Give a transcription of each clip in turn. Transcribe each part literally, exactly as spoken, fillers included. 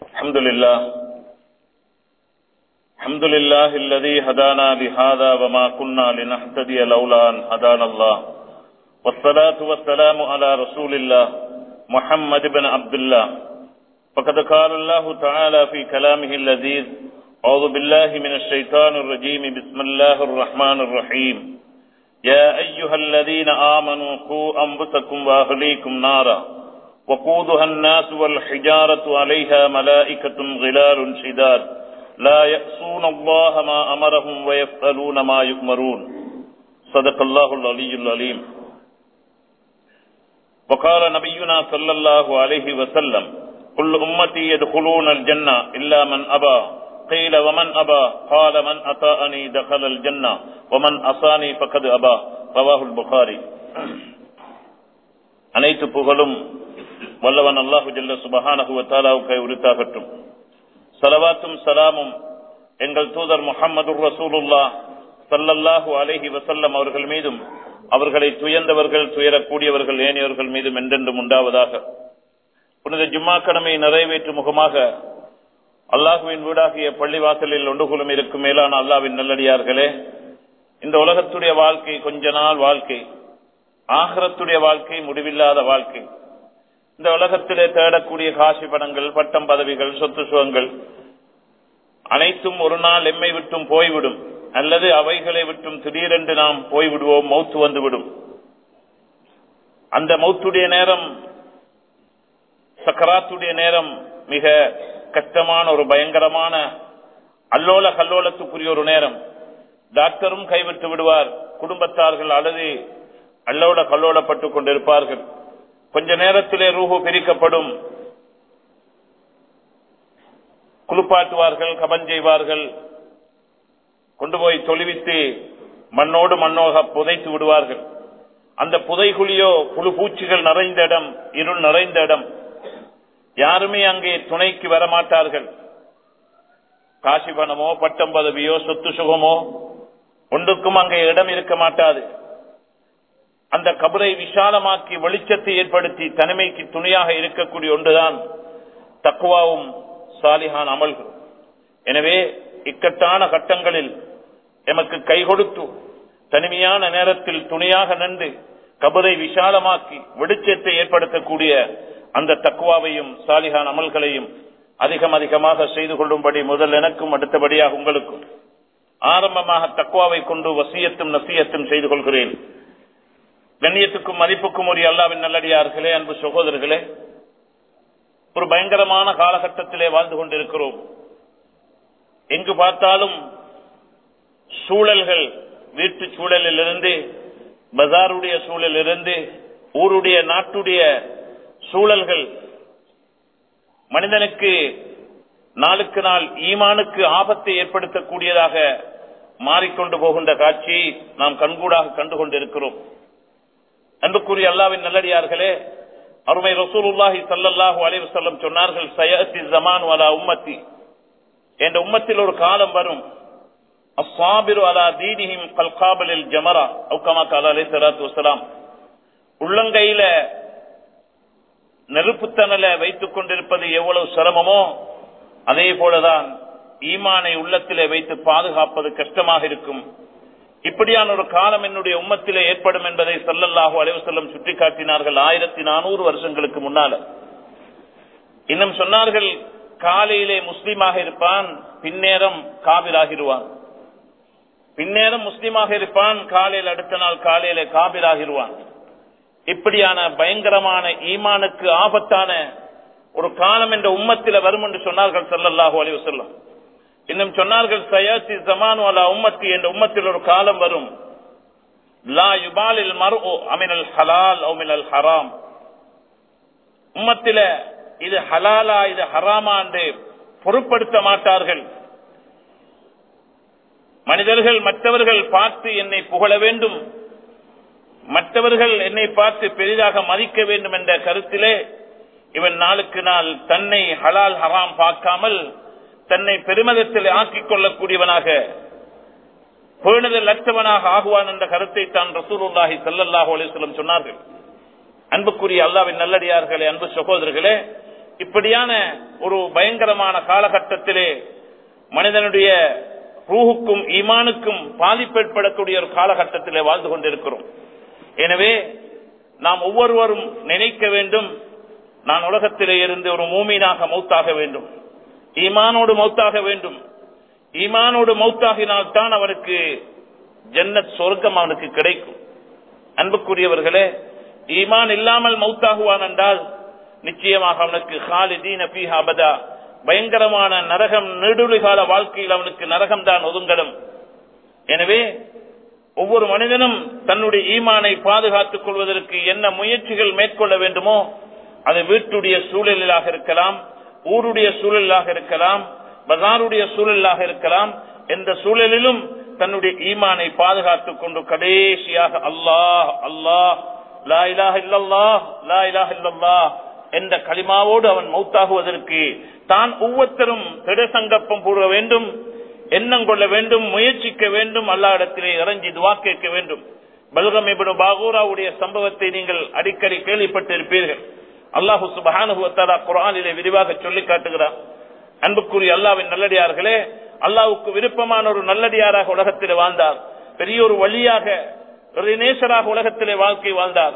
الحمد لله الحمد لله الذي هدانا لهذا وما كنا لنهتدي لولا أن هدانا الله والصلاة والسلام على رسول الله محمد بن عبد الله فقد قال الله تعالى في كلامه اللذيذ أعوذ بالله من الشيطان الرجيم بسم الله الرحمن الرحيم يا أيها الذين آمنوا قوا أنفسكم وأهليكم نارا وقودها الناس والحجارة عليها ملائكة غلال شداد لا يعصون الله ما أمرهم ويفعلون ما يؤمرون صدق الله العلي العليم. وقال نبينا صلى الله عليه وسلم كل أمتي يدخلون الجنة إلا من أبى قيل ومن أبى قال من أطاعني دخل الجنة ومن أصاني فقد أبى رواه البخاري. அனைத்து புகழும் வல்லவன் அல்லாஹு ஜல்ல சுப்ஹானஹு வ தஆலாவுக்கு உரித்தாகட்டும். ஸலவாத்தும் ஸலாமும் எங்கள் தூதர் முஹம்மதுர் ரசூலுல்லாஹ் ஸல்லல்லாஹு அலைஹி வஸல்லம் அவர்கள் மீதும் அவர்களை துயர்ந்தவர்கள் துயரக்கூடியவர்கள் ஏனையவர்கள் மீதும் என்றென்றும் உண்டாவதாக. புனித ஜும்மா கடமை நிறைவேற்றும் முகமாக அல்லாஹுவின் வீடாகிய பள்ளிவாசலில் ஒன்றுகுலும் இருக்கும் மேலான அல்லாஹ்வின் நல்லடியார்களே, இந்த உலகத்துடைய வாழ்க்கை கொஞ்ச நாள் வாழ்க்கை, ஆகிரத்துடைய வாழ்க்கை முடிவில்லாத வாழ்க்கை. இந்த உலகத்திலே தேடக்கூடிய காசி பணங்கள், பட்டம், பதவிகள், சொத்து சுகங்கள் அனைத்தும் ஒரு நாள் எம்மை விட்டும் போய்விடும், அல்லது அவைகளை விட்டும் திடீரென்று நாம் போய்விடுவோம், மௌத்து வந்துவிடும். அந்த மௌத்துடைய நேரம், சக்கராத்துடைய நேரம் மிக கஷ்டமான ஒரு பயங்கரமான அல்லோல கல்லோலத்துக்குரிய ஒரு நேரம். டாக்டரும் கைவிட்டு விடுவார், குடும்பத்தார்கள் அல்லது அல்லோல கல்லோலப்பட்டுக் கொண்டிருப்பார்கள். கொஞ்ச நேரத்திலே ரூஹு பிரிக்கப்படும், குளிப்பாட்டுவார்கள், கபன் செய்வார்கள், கொண்டு போய் தொழுவித்து மண்ணோடு மண்ணோக புதைத்து விடுவார்கள். அந்த புதைகுழியோ புழு பூச்சிகள் நிறைந்த இடம், இருள் நிறைந்த இடம். யாருமே அங்கே துணைக்கு வரமாட்டார்கள். காசி பணமோ பட்டம் பதவியோ சொத்து சுகமோ ஒன்றுக்கும் அங்கே இடம் இருக்க மாட்டாது. அந்த கபரை விசாலமாக்கி வெளிச்சத்தை ஏற்படுத்தி தனிமைக்கு துணையாக இருக்கக்கூடிய ஒன்றுதான் தக்வாவும் சாலிஹான் அமல்கள். எனவே இக்கட்டான கட்டங்களில் எமக்கு கை கொடுத்து தனிமையான நேரத்தில் துணையாக நின்று கபரை விசாலமாக்கி வெளிச்சத்தை ஏற்படுத்தக்கூடிய அந்த தக்வாவையும் சாலிஹான் அமல்களையும் அதிகம் அதிகமாக செய்து கொள்ளும்படி முதல் எனக்கும் அடுத்தபடியாக உங்களுக்கும் ஆரம்பமாக தக்வாவை கொண்டு வசியத்தும் நசியத்தும் செய்து கொள்கிறேன். கண்ணியத்துக்கும் மதிப்புக்கும் உரிய அல்லாஹ்வின் நல்லடியார்களே, அன்பு சகோதரர்களே, ஒரு பயங்கரமான காலகட்டத்திலே வாழ்ந்து கொண்டிருக்கிறோம். எங்கு பார்த்தாலும் சூழல்கள், வீட்டு சூழலிலிருந்து பஜாருடைய சூழலிலிருந்து ஊருடைய நாட்டுடைய சூழல்கள் மனிதனுக்கு நாளுக்கு நாள் ஈமானுக்கு ஆபத்தை ஏற்படுத்தக்கூடியதாக மாறிக்கொண்டு போகின்ற காட்சியை நாம் கண்கூடாக கண்டு கொண்டிருக்கிறோம். அன்புக்குரிய அல்லாஹ்வின் நல்லடியார்களே, அருமை ரசூலுல்லாஹி ஸல்லல்லாஹு அலைஹி வஸல்லம் சொன்னார்கள், சயஅத்தி ஸமான் வலா உம்மத்தி, என்ற உம்மத்தில் ஒரு காலம் வரும், அஸ்ஸாபிரு அலா தீனிஹிம் கல்காபலில் ஜமரா அவ் கமா ஸல்லல்லாஹு அலைஹி வஸல்லம், உள்ளங்கையில நெருப்புத்தனல வைத்துக் கொண்டிருப்பது எவ்வளவு சிரமமோ அதே போலதான் ஈமானை உள்ளத்திலே வைத்து பாதுகாப்பது கஷ்டமாக இருக்கும். இப்படியான ஒரு காலம் என்னுடைய உம்மத்திலே ஏற்படும் என்பதை ஸல்லல்லாஹு அலைஹி வஸல்லம் சுட்டிக்காட்டினார்கள் ஆயிரத்தி நானூறு வருஷங்களுக்கு முன்னால. இன்னும் சொன்னார்கள், காலையிலே முஸ்லீமாக இருப்பான், பின்னேரம் காபிராகிடுவான். பின்னேரம் முஸ்லீமாக இருப்பான், காலையில் அடுத்த நாள் காலையிலே காபிராகிடுவான். இப்படியான பயங்கரமான ஈமானுக்கு ஆபத்தான ஒரு காலம் என்ற உம்மத்தில வரும் என்று சொன்னார்கள் ஸல்லல்லாஹு அலைஹி வஸல்லம். இன்னும் சொன்னார்கள், சயாத்தி ஸமானு அலா உம்மத்தி, என்ற உம்மத்தில் ஒரு காலம் வரும், லா யுபாலில் மர்உ அமினல் ஹலால் அவ் மினல் ஹராம், உம்மத்தில இது ஹலாலா இது ஹராமா என்று பொருட்படுத்த மாட்டார்கள். மனிதர்கள் மற்றவர்கள் பார்த்து என்னை புகழ வேண்டும், மற்றவர்கள் என்னை பார்த்து பெரிதாக மதிக்க வேண்டும் என்ற கருத்திலே இவன் நாளுக்கு நாள் தன்னை ஹலால் ஹராம் பார்க்காமல் தன்னை பெருமிதத்தில் ஆக்கிக் கொள்ளக்கூடியவனாக, பேணுதல் அற்றவனாக ஆகுவான் என்ற கருத்தை தான் ரசூலுல்லாஹி ஸல்லல்லாஹு அலைஹி வஸல்லம் சொன்னார்கள். அன்புக்குரிய அல்லாஹ்வின் நல்லடியார்களே, அன்பு சகோதரர்களே, இப்படியான ஒரு பயங்கரமான காலகட்டத்திலே மனிதனுடைய ரூஹுக்கும் ஈமானுக்கும் பாதிப்பு ஏற்படக்கூடிய ஒரு காலகட்டத்திலே வாழ்ந்து கொண்டிருக்கிறோம். எனவே நாம் ஒவ்வொருவரும் நினைக்க வேண்டும், நான் உலகத்திலே இருந்து ஒரு மூமீனாக மௌத்தாக வேண்டும், ஈமானோடு மௌத்தாக வேண்டும். ஈமானோடு மௌத்தாகினால் தான் அவனுக்கு ஜன்னத் சொர்க்கம் அவனுக்கு கிடைக்கும். அன்புக்குரியவர்களே, ஈமான் இல்லாமல் மௌத்தாகுவான் என்றால் நிச்சயமாக அவனுக்கு காலிதீன ஃபீஹா அபதா, பயங்கரமான நரகம், நெடுகால வாழ்க்கையில் அவனுக்கு நரகம் தான் ஒதுங்கலும். எனவே ஒவ்வொரு மனிதனும் தன்னுடைய ஈமானை பாதுகாத்துக் கொள்வதற்கு என்ன முயற்சிகள் மேற்கொள்ள வேண்டுமோ, அது வீட்டுடைய சூழலாக இருக்கலாம், ஊருடைய சூழலாக இருக்கலாம், பஜாருடைய சூழலாக இருக்கலாம், எந்த சூழலிலும் தன்னுடைய ஈமானை பாதுகாத்துக் கொண்டு கடைசியாக அல்லாஹ் அல்லாஹ் லா இலாஹ இல்லல்லாஹ் லா இலாஹ இல்லல்லாஹ் என்ற கலிமாவோடு அவன் மௌத்தாகுவதற்கு தான் ஒவ்வொருத்தரும் திடசங்கப்பம் கூற வேண்டும், எண்ணம் கொள்ள வேண்டும், முயற்சிக்க வேண்டும், அல்லாஹ் இடத்திலே இறங்கி துஆ கேட்க வேண்டும். பல்கம் இப்னு பாகூராவுடைய சம்பவத்தை நீங்கள் அடிக்கடி கேள்விப்பட்டிருப்பீர்கள். அல்லாஹ் சுப்ஹானஹு வ தஆலா குர்ஆனிலே விரிவாக சொல்லி காட்டுகிறார். அன்புக்குரிய அல்லாஹ்வின் நல்லடியார்களே, அல்லாஹ்வுக்கு விருப்பமான ஒரு நல்லடியாராக உலகத்திலே வாழ்ந்தார். பெரிய ஒரு வலியாக, ஒரு நேசராக உலகத்திலே வாழ்க்கை வாழ்ந்தார்.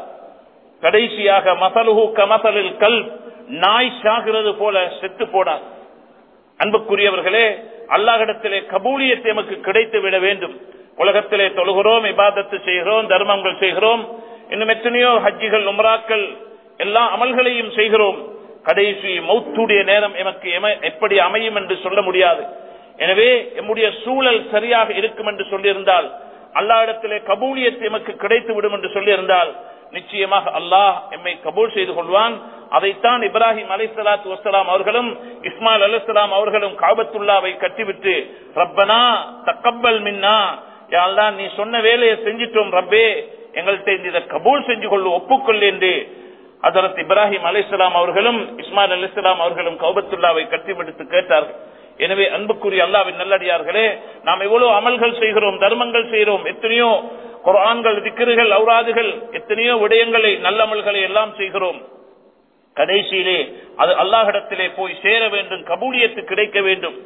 கடைசியாக மஸலுஹு கமஸலில் கல்ப், நாய் சாகிறது போல செத்து போனார். அன்புக்குரியவர்களே, அல்லாஹ்விடத்திலே கபூலியத் நமக்கு கிடைத்து விட வேண்டும். உலகத்திலே தொழுகிறோம், இபாதத்து செய்கிறோம், தர்மங்கள் செய்கிறோம், இன்னும் எத்தனையோ ஹஜ்ஜிகள், உம்ராக்கள், எல்லா அமல்களையும் செய்கிறோம். கடைசி மௌத்துடைய நேரம் எமக்கு எப்படி அமையும் என்று சொல்ல முடியாது. எனவே நம்முடைய சூழல் சரியாக இருக்கும் என்று சொல்லியிருந்தால், அல்லாஹ்விடத்திலே கபூலியத் எமக்கு கிடைத்து விடும் என்று சொல்லியிருந்தால், நிச்சயமாக அல்லாஹ் எம்மை கபூல் செய்து கொள்வான். அதைத்தான் இப்ராஹிம் அலைஹிஸ்ஸலாத்து வஸ்ஸலாம் அவர்களும் இஸ்மாயில் அலைஹிஸ்ஸலாம் அவர்களும் காபத்துல்லாவை கட்டிவிட்டு, ரப்பனா தக்கப்பல் மின்னா, யா அல்லாஹ் நீ சொன்ன வேலையை செஞ்சிட்டோம் ரப்பே, எங்கள்கிட்ட இதை கபூல் செஞ்சு கொள்ளு, ஒப்புக்கொள் என்று ஹஜ்ரத் இப்ராஹிம் அலைஹிஸ்ஸலாம் அவர்களும் இஸ்மாயில் அலைஹிஸ்ஸலாம் அவர்களும் கௌபத்துல்லாவை கட்டிவிட்டு கேட்டார்கள். எனவே அன்புக்குரிய அல்லாஹ்வின் நல்லடியார்களே, நாம் எவ்வளவு அமல்கள் செய்கிறோம், தர்மங்கள் செய்கிறோம், எத்தனையோ குர்ஆன்கள், திக்ருகள், ஔராதுகள், எத்தனையோ விடயங்களை, நல்லமல்களை எல்லாம் செய்கிறோம். கடைசியிலே அது அல்லாஹ்விடத்திலே போய் சேர வேண்டும், கபூலியத்து கிடைக்க வேண்டும்.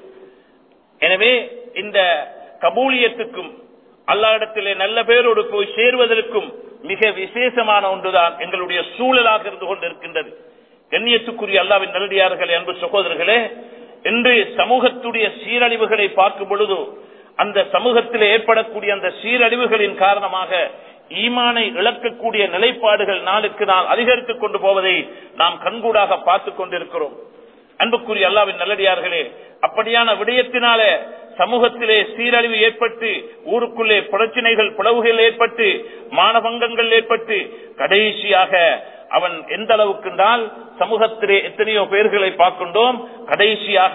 எனவே இந்த கபூலியத்துக்கும் அல்லாஹ்விடத்திலே நல்ல பேரோடு போய் சேர்வதற்கும் மிக விசேஷமான ஒன்றுதான் எங்களுடைய சூழலாக இருந்து கொண்டிருக்கின்றது. கண்ணியத்துக்குரிய அல்லாஹ்வின் நல்லடியார்களே, அன்பு சகோதரர்களே, இன்று சமூகத்துடைய சீரழிவுகளை பார்க்கும் பொழுது அந்த சமூகத்தில் ஏற்படக்கூடிய அந்த சீரழிவுகளின் காரணமாக ஈமானை இழக்கக்கூடிய நிலைப்பாடுகள் நாளுக்கு நாள் அதிகரித்துக் கொண்டு போவதை நாம் கண்கூடாக பார்த்துக் கொண்டிருக்கிறோம். அன்புக்குரிய அல்லாஹ்வின் நல்லடியார்களே, அப்படியான விடயத்தினாலே சமூகத்திலே சீரழிவு ஏற்பட்டு, ஊருக்குள்ளே பிரச்சனைகள், பிளவுகள் ஏற்பட்டு, மானபங்கங்கள் ஏற்பட்டு, கடைசியாக அவன் எந்த அளவுக்கு என்றால் சமூகத்திலே எத்தனையோ பேர்களை பார்க்கின்றோம், கடைசியாக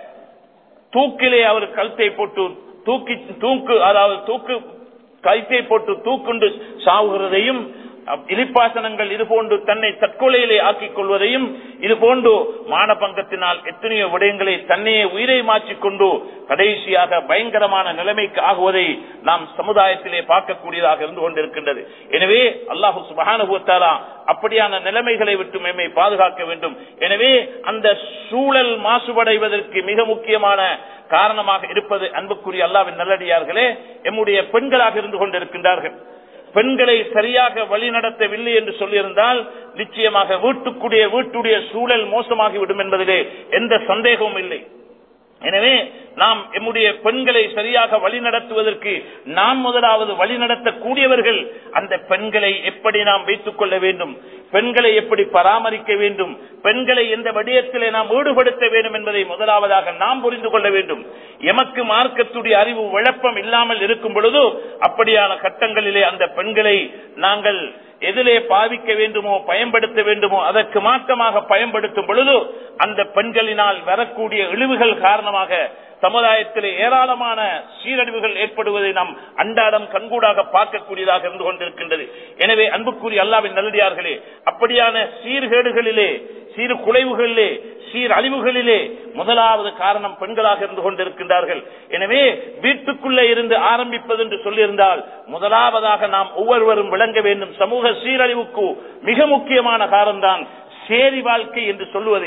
தூக்கிலே அவர் கழுத்தை போட்டு தூக்கி தூக்கு அதாவது தூக்கு கழுத்தை போட்டு தூக்குண்டு சாவுகிறதையும், இலிப்பாசனங்கள் இது போன்று தன்னை தற்கொலையிலே ஆக்கிக் கொள்வதையும், இது போன்று மானபங்கத்தினால் எத்தனையோ விடயங்களை தன்னையே உயிரை மாற்றிக்கொண்டு கடைசியாக பயங்கரமான நிலைமைக்கு ஆகுவதை நாம் சமுதாயத்திலே பார்க்கக்கூடியதாக இருந்து கொண்டிருக்கின்றது. எனவே அல்லாஹ் சுப்ஹானஹு வ தஆலா அப்படியான நிலைமைகளை விட்டு நம்மை பாதுகாக்க வேண்டும். எனவே அந்த சூழல் மாசுபடைவதற்கு மிக முக்கியமான காரணமாக இருப்பது அன்புக்குரிய அல்லாஹ்வின் நல்லடியார்களே, எம்முடைய பெண்களாக இருந்து கொண்டிருக்கின்றார்கள். பெண்களை சரியாக வழிநடத்தவில்லை என்று சொல்லியிருந்தால் நிச்சயமாக வீட்டுக்குடைய வீட்டுடைய சூழல் மோசமாகிவிடும் என்பதிலே எந்த சந்தேகமும் இல்லை. எனவே நாம் எம்முடைய பெண்களை சரியாக வழிநடத்துவதற்கு நாம் முதலாவது வழிநடத்தக்கூடியவர்கள். அந்த பெண்களை எப்படி நாம் வைத்துக் கொள்ள வேண்டும், பெண்களை எப்படி பராமரிக்க வேண்டும், பெண்களை எந்த விடயத்திலே நாம் ஈடுபடுத்த வேண்டும் என்பதை முதலாவதாக நாம் புரிந்து கொள்ள வேண்டும். எமக்கு மார்க்கத்துடைய அறிவு விளப்பம் இல்லாமல் இருக்கும் பொழுது அப்படியான கட்டங்களிலே அந்த பெண்களை நாங்கள் எதிலே பாவிக்க வேண்டுமோ, பயன்படுத்த வேண்டுமோ, அதற்கு மாற்றமாக பயன்படுத்தும் பொழுது அந்த பெண்களினால் வரக்கூடிய இழிவுகள் காரணமாக சமுதாயத்திலே ஏராளமான சீரழிவுகள் ஏற்படுவதை நாம் அன்றாடம் கண்கூடாக பார்க்கக்கூடியதாக இருந்து கொண்டிருக்கின்றது. எனவே அன்புக்குரிய அல்லாஹ்வின் நல்லடியார்களே, அப்படியான சீர்கேடுகளிலே, சீர் குலைவுகளிலே, சீர் அழிவுகளிலே முதலாவது காரணம் பெண்களாக இருந்து கொண்டிருக்கின்றார்கள். எனவே வீட்டுக்குள்ளே இருந்து ஆரம்பிப்பது என்று சொல்லியிருந்தால் முதலாவதாக நாம் ஒவ்வொருவரும் விளங்க வேண்டும். சமூக சீரழிவுக்கு மிக முக்கியமான காரணம்தான் சேரி வாழ்க்கை என்று சொல்லுவது.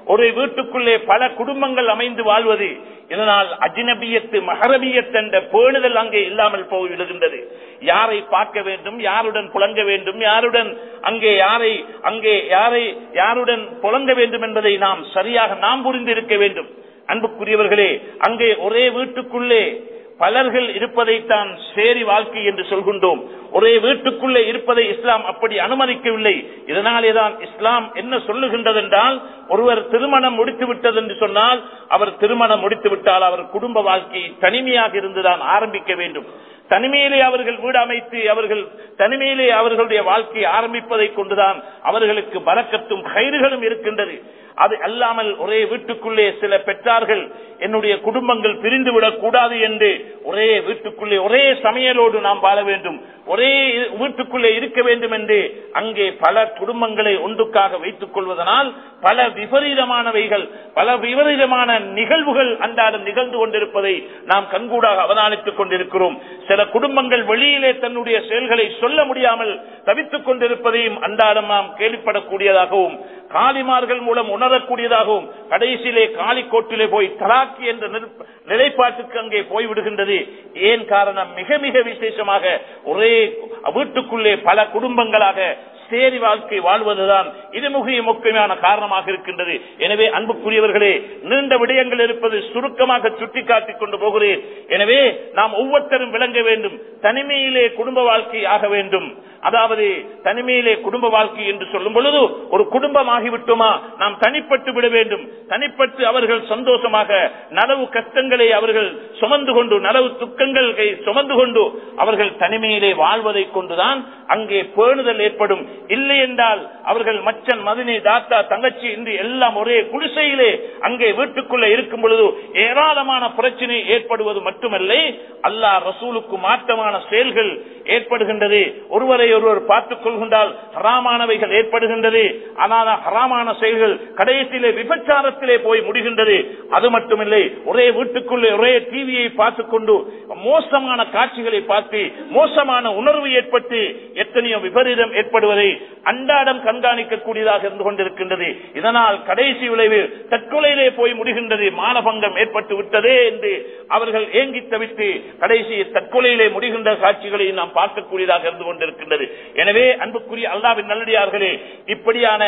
ஒரு வீட்டுக்குள்ளே பல குடும்பங்கள் அமைந்து வாழ்வது. இதனால் அஜ்னபியத்து மஹரமியத் என்ற பேணுதல் அங்கே இல்லாமல் போய்விடுகின்றது. யாரை பார்க்க வேண்டும், யாருடன் புலங்க வேண்டும், யாருடன் அங்கே யாரை அங்கே யாரை யாருடன் புலங்க வேண்டும் என்பதை நாம் சரியாக நாம் புரிந்திருக்க வேண்டும். அன்புக்குரியவர்களே, அங்கே ஒரே வீட்டுக்குள்ளே பலர்கள் இருப்பதைத்தான் சேரி வாழ்க்கை என்று சொல்கின்றோம். ஒரே வீட்டுக்குள்ளே இருப்பதை இஸ்லாம் அப்படி அனுமதிக்கவில்லை. இதனாலேதான் இஸ்லாம் என்ன சொல்லுகின்றது என்றால், ஒருவர் திருமணம் முடித்து விட்டது என்று சொன்னால் அவர் திருமணம் முடித்து விட்டால் அவர் குடும்ப வாழ்க்கையை தனிமையாக இருந்துதான் ஆரம்பிக்க வேண்டும். தனிமையிலே அவர்கள் வீடு அமைத்து அவர்கள் தனிமையிலே அவர்களுடைய வாழ்க்கையை ஆரம்பிப்பதை கொண்டுதான் அவர்களுக்கு பரக்கத்தும் கயிறுகளும் இருக்கின்றது. அது அல்லாமல் ஒரே வீட்டுக்குள்ளே சில பெற்றார்கள் என்னுடைய குடும்பங்கள் பிரிந்துவிடக் கூடாது என்று ஒரே வீட்டுக்குள்ளே ஒரே சமையலோடு நாம் வாழ வேண்டும், ஒரே வீட்டுக்குள்ளே இருக்க வேண்டும் என்று அங்கே பல குடும்பங்களை ஒன்றுக்காக வைத்துக் கொள்வதனால் பல விபரீதமானவைகள் பல விபரீதமான நிகழ்வுகள் அன்றாடம் நிகழ்ந்து கொண்டிருப்பதை நாம் கண்கூடாக அவதானித்துக் கொண்டிருக்கிறோம். சில குடும்பங்கள் வெளியிலே தன்னுடைய செயல்களை சொல்ல முடியாமல் தவித்துக் கொண்டிருப்பதையும் அன்றாடம் நாம் கேள்விப்படக்கூடியதாகவும் காலிமார்கள் மூலம் உணரக்கூடியதாகவும் கடைசியிலே காலிக்கோட்டிலே போய் தலாக்கி என்ற நிலைப்பாட்டுக்கு அங்கே போய்விடுகின்றது. ஏன் காரணம்? மிக மிக விசேஷமாக ஒரே வீட்டுக்குள்ளே பல குடும்பங்களாக சேரி வாழ்க்கை வாழ்வதுதான் இது மிக முக்கியமான காரணமாக இருக்கின்றது. எனவே அன்புக்குரியவர்களே, நீண்ட விடயங்கள் இருப்பது சுருக்கமாக சுட்டிக்காட்டிக் கொண்டு போகிறேன். எனவே நாம் ஒவ்வொருத்தரும் விளங்க வேண்டும், தனிமையிலே குடும்ப வாழ்க்கை ஆக வேண்டும். அதாவது தனிமையிலே குடும்ப வாழ்க்கை என்று சொல்லும் பொழுது ஒரு குடும்பம் ஆகிவிட்டோமா, நாம் தனிப்பட்டு விட வேண்டும். தனிப்பட்டு அவர்கள் சந்தோஷமாக நலவு கஷ்டங்களை அவர்கள் சுமந்து கொண்டு நலவு துக்கங்களை சுமந்து கொண்டு அவர்கள் தனிமையிலே வாழ்வதை கொண்டுதான் அங்கே பேணுதல் ஏற்படும். இல்லை என்றால் அவர்கள் மச்சன் மதினி தாத்தா தங்கச்சி என்று எல்லாம் ஒரே குடிசையிலே அங்கே வீட்டுக்குள்ளே இருக்கும் பொழுது ஏராளமான பிரச்சனை ஏற்படுவது மட்டுமல்ல, அல்லாஹ் ரசூலுக்கு மாற்றமான செயல்கள் ஏற்படுகின்றது. ஒருவரை ஒருவர் பார்த்துக் கொள்கின்றால் ஹராமானவைகள் ஏற்படுகின்றது. ஆனால் ஹராமான செயல்கள் கடைசியிலே விபச்சாரத்திலே போய் முடிகின்றது. அது மட்டுமில்லை, ஒரே வீட்டுக்குள்ளே ஒரே டிவியை பார்த்துக் கொண்டு மோசமான காட்சிகளை பார்த்து மோசமான உணர்வு ஏற்பட்டு எத்தனையோ விபரீதம் ஏற்படுவதை அன்றாடம் கண்காணிக்கக்கூடியதாக இருந்து கொண்டிருக்கின்றது. இதனால் கடைசி விளைவு தற்கொலையிலே போய் முடிகின்றது. மானபங்கம் ஏற்பட்டு விட்டதே என்று அவர்கள் ஏங்கி தவித்து கடைசி தற்கொலையிலே முடிகின்ற காட்சிகளை நாம் பார்க்கக்கூடியதாக இருந்து கொண்டிருக்கின்றது. எனவே அன்புக்குரிய அல்லாஹ்வின் நல்லடியார்களே, இப்படியான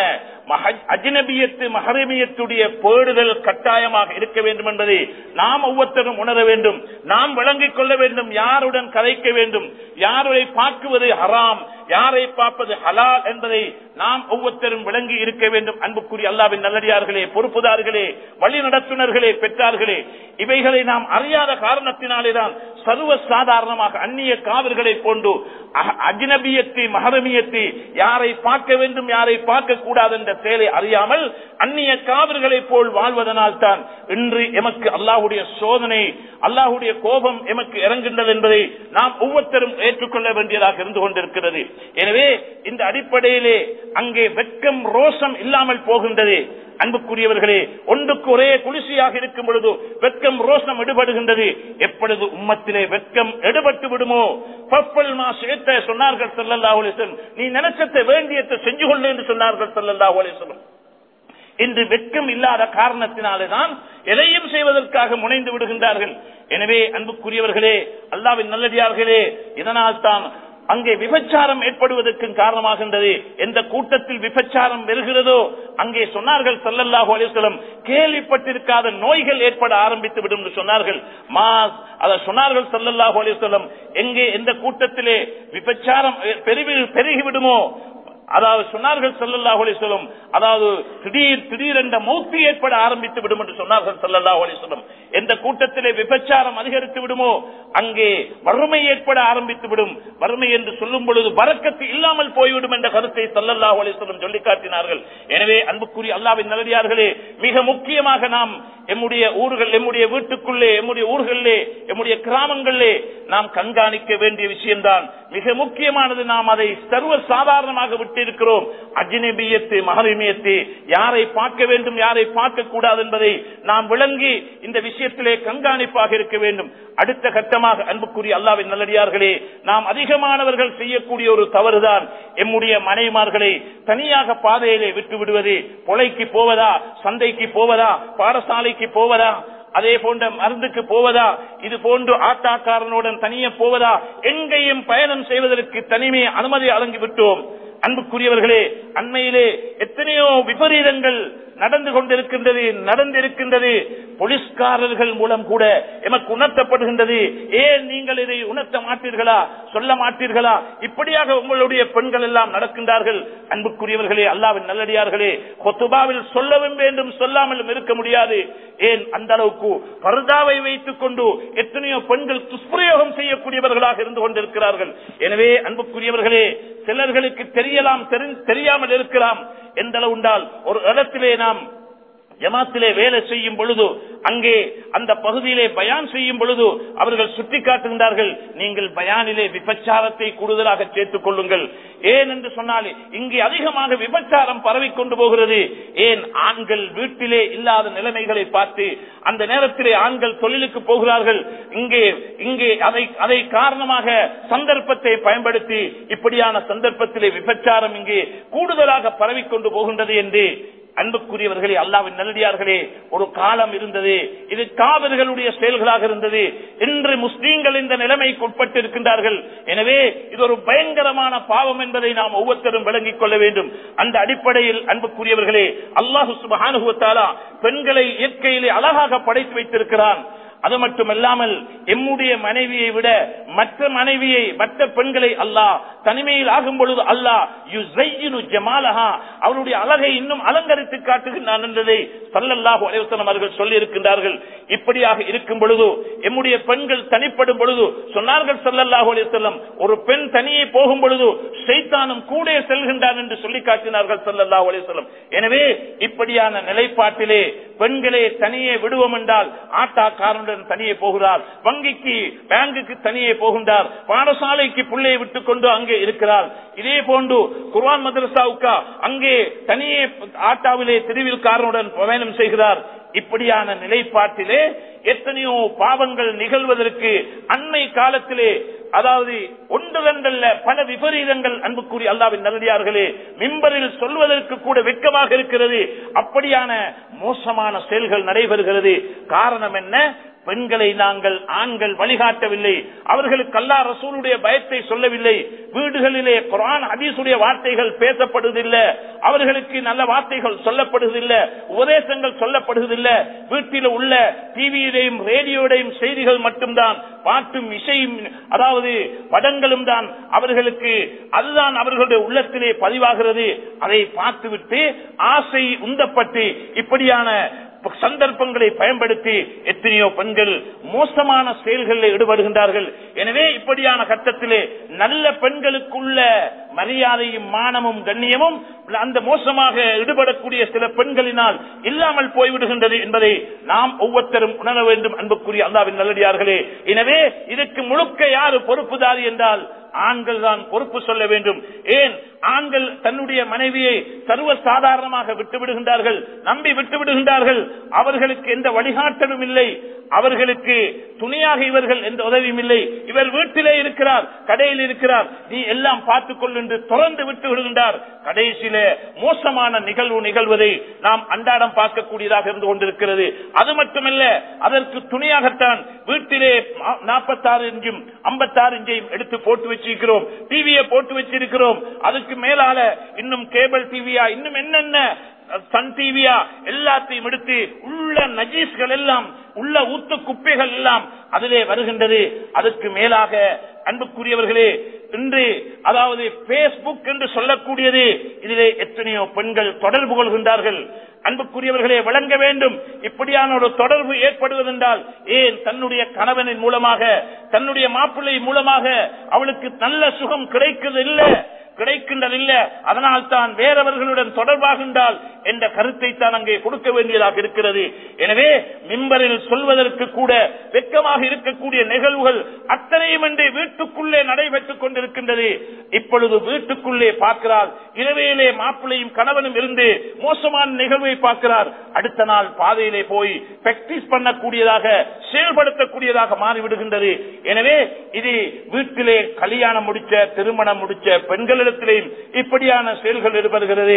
அஜ்னபியத்து மஹரமியத்துடைய பேடுதல் கட்டாயமாக இருக்க வேண்டும் என்பதை நாம் ஒவ்வொருத்தரும் உணர வேண்டும். நாம் விளங்கிக் கொள்ள வேண்டும். யாருடன் கதைக்க வேண்டும், யாரை பார்க்குவது ஹராம், யாரை பார்ப்பது ஹலால் என்பதை நாம் ஒவ்வொருத்தரும் விளங்கி இருக்க வேண்டும். அன்புக்குரிய அல்லாஹ்வின் நல்லடியார்களே, பொறுப்புதார்களே, வழி நடத்துனர்களே, பெற்றார்களே, இவைகளை நாம் அறியாத காரணத்தினாலேதான் சர்வ சாதாரணமாக அந்நிய காவிர்களை போன்று அஜ்னபியத்தை மஹரமியத்தை யாரை பார்க்க வேண்டும் யாரை பார்க்க கூடாது என்ற செயலை அறியாமல் அந்நிய காவிர்களை போல் வாழ்வதனால் தான் இன்று எமக்கு அல்லாஹ்வுடைய சோதனை, அல்லாஹ்வுடைய கோபம் எமக்கு இறங்குகின்றது என்பதை நாம் ஒவ்வொருத்தரும் ஏற்றுக்கொள்ள வேண்டியதாக இருந்து கொண்டிருக்கிறது. எனவே இந்த அடிப்படையிலே அங்கே வெட்கம் ரோஷம் இல்லாமல் போகின்றது. அன்புக்குரியவர்களே, ஒன்றுக்கு ஒரே குளிர்ச்சியாக இருக்கும் பொழுது வெட்கம் ரோஷம் எடுபடுகின்றது. எப்பொழுது உம்மத்திலே வெட்கம் எடுபட்டு விடுமோ, சொன்னார்கள் ஸல்லல்லாஹு அலைஹி வஸல்லம், நீ நினைச்சத்தை வேண்டியத்தை செஞ்சு கொள்ள என்று சொன்னார்கள் ஸல்லல்லாஹு அலைஹி வஸல்லம். இன்று வெட்கம் இல்லாத காரணத்தினாலேதான் எதையும் செய்வதற்காக முனைந்து விடுகின்றார்கள். எனவே அன்புக்குரியவர்களே, அல்லாஹ்வின் நல்லடியார்களே, இதனால் தான் அங்கே விபச்சாரம் ஏற்படுவதற்கு காரணமாகின்றது. எந்த கூட்டத்தில் விபச்சாரம் வருகிறதோ அங்கே சொன்னார்கள் ஸல்லல்லாஹு அலைஹி வஸல்லம், கேள்விப்பட்டிருக்காத நோய்கள் ஏற்பட ஆரம்பித்து விடும் என்று சொன்னார்கள். மாஸ் அத சொன்னார்கள் ஸல்லல்லாஹு அலைஹி வஸல்லம், எங்கே எந்த கூட்டத்திலே விபச்சாரம் பெருகிவிடுமோ, அதாவது சொன்னார்கள் ஸல்லல்லாஹு அலைஹி வஸல்லம், அதாவது திடீர் திடீரென்ற மௌத்து ஏற்பட ஆரம்பித்து விடும் என்று சொன்னார்கள் ஸல்லல்லாஹு அலைஹி வஸல்லம். எந்த கூட்டத்திலே விபச்சாரம் அதிகரித்து விடுமோ அங்கே வறுமை ஏற்பட ஆரம்பித்து விடும். வறுமை என்று சொல்லும் பொழுது பரக்கத்து இல்லாமல் போய்விடும் என்ற கருத்தை ஸல்லல்லாஹு அலைஹி வஸல்லம் சொல்லி காட்டினார்கள். எனவே அன்புக்குரிய அல்லாஹ்வின் நல்லடியார்களே, மிக முக்கியமாக நாம் எம்முடைய ஊர்கள், எம்முடைய வீட்டுக்குள்ளே, எம்முடைய ஊர்களிலே, எம்முடைய கிராமங்களிலே நாம் கண்காணிக்க வேண்டிய விஷயம்தான். மிக முக்கியமானது. நாம் அதை சர்வ சாதாரணமாக விட்டு இருக்கிறோம். அஜ்னபியத்து, மஹரிமியத்து, யாரை பார்க்க வேண்டும், யாரை பார்க்க கூடாது என்பதை நாம் விளங்கி இந்த விஷயத்திலே கண்காணிப்பாக இருக்க வேண்டும். அடுத்த கட்டமாக அன்புக்குரிய அல்லாஹ்வின் நல்லடியார்களே, நாம் அதிகமானவர்கள் செய்யக்கூடிய ஒரு தவறுதான் எம்முடைய மனைவிமார்களை தனியாக பாதையிலே விட்டு விடுவது. பொலைக்கு போவதா, சந்தைக்கு போவதா, பாடசாலைக்கு போவதா, அதே போன்ற மருந்துக்கு போவதா, இது போன்று ஆட்டாக்காரனுடன் தனியே போவதா, எங்கேயும் பயணம் செய்வதற்கு தனிமையை அனுமதி வழங்கிவிட்டோம். அன்புக்குரியவர்களே, அண்மையிலே எத்தனையோ விபரீதங்கள் நடந்து கொண்டிருக்கின்றது, நடந்திருக்கின்றது. போலீஸ்காரர்கள் மூலம் கூட எமக்கு உணர்த்தப்படுகின்றது. ஏன் நீங்கள் இதை உணர்த்த மாட்டீர்களா, சொல்ல மாட்டீர்களா? இப்படியாக உங்களுடைய பெண்கள் எல்லாம் நடக்கின்றார்கள். அன்புக்குரியவர்களே, அல்லாஹ்வின் நல்லடியார்களே, குத்பாவில் சொல்லவும் வேண்டும், சொல்லாமலும் இருக்க முடியாது. ஏன் அந்த அளவுக்கு பர்தாவை வைத்துக் கொண்டு எத்தனையோ பெண்கள் துஷ்பிரயோகம் செய்யக்கூடியவர்களாக இருந்து கொண்டிருக்கிறார்கள். எனவே அன்புக்குரியவர்களே, சிலர்களுக்கு தெரியலாம், தெரியாமல் இருக்கலாம். எந்த அளவு உண்டால் ஒரு இடத்திலே நாம் ஜமாத்திலே வேலை செய்யும் பொழுது, அங்கே அந்த பகுதியிலே பயான் செய்யும் பொழுது அவர்கள் சுட்டிக்காட்டுகின்றார்கள், நீங்கள் பயானிலே விபச்சாரத்தை கூடுதலாக சேர்த்துக் கொள்ளுங்கள். ஏன் என்று சொன்னால் இங்கே அதிகமாக விபச்சாரம் பரவிக் கொண்டு போகிறது. ஏன் ஆண்கள் வீட்டிலே இல்லாத நிலைமைகளை பார்த்து அந்த நேரத்திலே ஆண்கள் தொழிலுக்கு போகிறார்கள். இங்கே இங்கே அதை அதை காரணமாக சந்தர்ப்பத்தை பயன்படுத்தி இப்படியான சந்தர்ப்பத்திலே விபச்சாரம் இங்கே கூடுதலாக பரவிக்கொண்டு போகின்றது என்று அன்புக்குரியவர்களே, அல்லாஹ்வின் நல்லடியார்களே, ஒரு காலம் இருந்தது. இது காவிர்களுடைய செயல்களாக இருந்தது. இன்று முஸ்லீம்கள் இந்த நிலைமைக்கு உட்பட்டு இருக்கின்றார்கள். எனவே இது ஒரு பயங்கரமான பாவம் என்பதை நாம் ஒவ்வொருத்தரும் விளங்கிக் கொள்ள வேண்டும். அந்த அடிப்படையில் அன்புக்குரியவர்களே, அல்லாஹ் சுப்ஹானஹு வ தஆலா பெண்களை இயற்கையிலே அழகாக படைத்து வைத்திருக்கிறான். அது மட்டுமல்லாமல் எம்முடைய மனைவியை விட மற்ற மனைவியை, மற்ற பெண்களை அல்லாஹ் தனிமையில் ஆகும் பொழுது அல்லாஹ் யுஸையினு ஜமாலஹா, அவருடைய அழகை இன்னும் அலங்கரித்து காட்டுகின்றான் என்பதை ஸல்லல்லாஹு அலைஹி வஸல்லம் அவர்கள் சொல்லி இருக்கின்றார்கள். இப்படியாக இருக்கும் பொழுது எம்முடைய பெண்கள் தனிப்படும் பொழுது சொன்னார்கள் ஸல்லல்லாஹு அலைஹி வஸல்லம், ஒரு பெண் தனியே போகும் பொழுது ஷைத்தானும் கூட செல்கின்றான் என்று சொல்லி காட்டினார்கள் ஸல்லல்லாஹு அலைஹி வஸல்லம். எனவே இப்படியான நிலைப்பாட்டிலே பெண்களே தனியே விடுவோம் என்றால் ஆட்டாக்காரனுடன் தனியே போகிறார், வங்கிக்கு பேங்குக்கு தனியே போகின்றார், பாடசாலைக்கு பிள்ளையை விட்டுக் கொண்டு அங்கே இருக்கிறார். இதே போன்று குர்ஆன் மதரசாவுக்கு அங்கே தனியே ஆட்டாவிலே திருவில்காரனுடன் பயணம் செய்கிறார். இப்படியான நிலைப்பாட்டிலே எத்தனையோ பாவங்கள் நிகழ்வதற்கு அண்மை காலத்திலே, அதாவது ஒன்று ரெண்டல்ல பல விபரீதங்கள் அன்புக்குரிய அல்லாஹ்வின் நல்லடியார்களே மிம்பரில் சொல்வதற்கு கூட வெட்கமாக இருக்கிறது. அப்படியான மோசமான செயல்கள் நடைபெறுகிறது. காரணம் என்ன? பெண்களை நாங்கள் ஆண்கள் வழிகாட்டவில்லை, அவர்களுக்கு அல்லாஹ் ரசூலுடைய பயத்தை சொல்லவில்லை, வீடுகளிலே குர்ஆன் ஹதீஸுடைய வார்த்தைகள் பேசப்படுவதில்லை, அவர்களுக்கு நல்ல வார்த்தைகள் சொல்லப்படுவதில்லை, உபதேசங்கள் சொல்லப்படுவதில்லை. வீட்டில் உள்ள டிவியிலையும் ரேடியோடையும் செய்திகள் மட்டும்தான், பாட்டும் இசையும் அதாவது படங்களும் தான் அவர்களுக்கு, அதுதான் அவர்களுடைய உள்ளத்திலே பதிவாகிறது. அதை பார்த்துவிட்டு ஆசை உந்தப்பட்டு இப்படியான சந்தர்ப்பங்களை பயன்படுத்தி எத்தனையோ பெண்கள் மோசமான செயல்களில் ஈடுபடுகின்றார்கள். எனவே இப்படியான கட்டத்திலே நல்ல பெண்களுக்குள்ள மரியாதையும் மானமும் கண்ணியமும் அந்த மோசமாக ஈடுபடக்கூடிய சில பெண்களினால் இல்லாமல் போய்விடுகின்றது என்பதை நாம் ஒவ்வொருத்தரும் உணர வேண்டும் அன்புக்குரிய அல்லாஹ்வின் நல்லடியார்களே. எனவே இதற்கு முழுக்க யாரு பொறுப்புதாரி என்றால் ஆண்கள் தான் பொறுப்பு சொல்ல வேண்டும். ஏன் ஆண்கள் தன்னுடைய மனைவியை சர்வ சாதாரணமாக விட்டு விடுகின்றார்கள், நம்பி விட்டு விடுகின்றார்கள். அவர்களுக்கு எந்த வழிகாட்டலும் இல்லை, அவர்களுக்கு துணையாக இவர்கள் எந்த உதவியும் இல்லை. இவர் வீட்டிலே இருக்கிறார், கடையில் இருக்கிறார், நீ எல்லாம் பார்த்துக்கொள் என்று தொடர்ந்து விட்டு விடுகின்றார். கடைசியில மோசமான நிகழ்வு நிகழ்வதை நாம் அன்றாடம் பார்க்கக்கூடியதாக இருந்து கொண்டிருக்கிறது. அது மட்டுமல்ல, அதற்கு துணையாகத்தான் வீட்டிலே நாற்பத்தாறு இன்ச்சும் ஐம்பத்தாறு இன்ச்சையும் எடுத்து போட்டு வச்சிருக்கிறோம், டிவியை போட்டு வச்சிருக்கிறோம். அதுக்கு மேலால இன்னும் கேபிள் டிவியா, இன்னும் என்னென்ன சன் டிவியா, எல்லாத்தையும் எடுத்து உள்ள நஜீஸ்கள் எல்லாம், உள்ள ஊத்து குப்பைகள் எல்லாம் அதிலே வருகின்றது. அதுக்கு மேலாக அன்புக்குரியவர்களே, இன்று அதாவது பேஸ்புக் என்று சொல்லக்கூடியது, இதிலே எத்தனையோ பெண்கள் தொடர்பு கொள்கின்றார்கள். அன்புக்குரியவர்களே, விளங்க வேண்டும், இப்படியான ஒரு தொடர்பு ஏற்படுவதென்றால் ஏன் தன்னுடைய கணவனின் மூலமாக, தன்னுடைய மாப்பிள்ளை மூலமாக அவளுக்கு நல்ல சுகம் கிடைக்கிறது இல்லை, கிடைக்கின்றதில்லை, அதனால் தான் வேறவர்களுடன் தொடர்பாகின்றால் என்ற கருத்தை தான் அங்கே கொடுக்க வேண்டியதாக இருக்கிறது. எனவே மிம்பரில் சொல்வதற்கு கூட வெட்கமாக இருக்கக்கூடிய நிகழ்வுகள் அத்தனையும் என்று வீட்டுக்குள்ளே நடைபெற்றுக் கொண்டிருக்கின்றது. இப்பொழுது வீட்டுக்குள்ளே பார்க்கிறார், இரவையிலே மாப்பிள்ளையும் கணவனும் இருந்து மோசமான நிகழ்வை பார்க்கிறார். அடுத்த நாள் பாதையிலே போய் பிராக்டிஸ் பண்ணக்கூடியதாக செயல்படுத்தக்கூடியதாக மாறிவிடுகின்றது. எனவே இது வீட்டிலே கல்யாணம் முடிச்ச திருமணம் முடிச்ச பெண்களிடத்திலேயும் இப்படியான செயல்கள் ஏற்படுகிறது.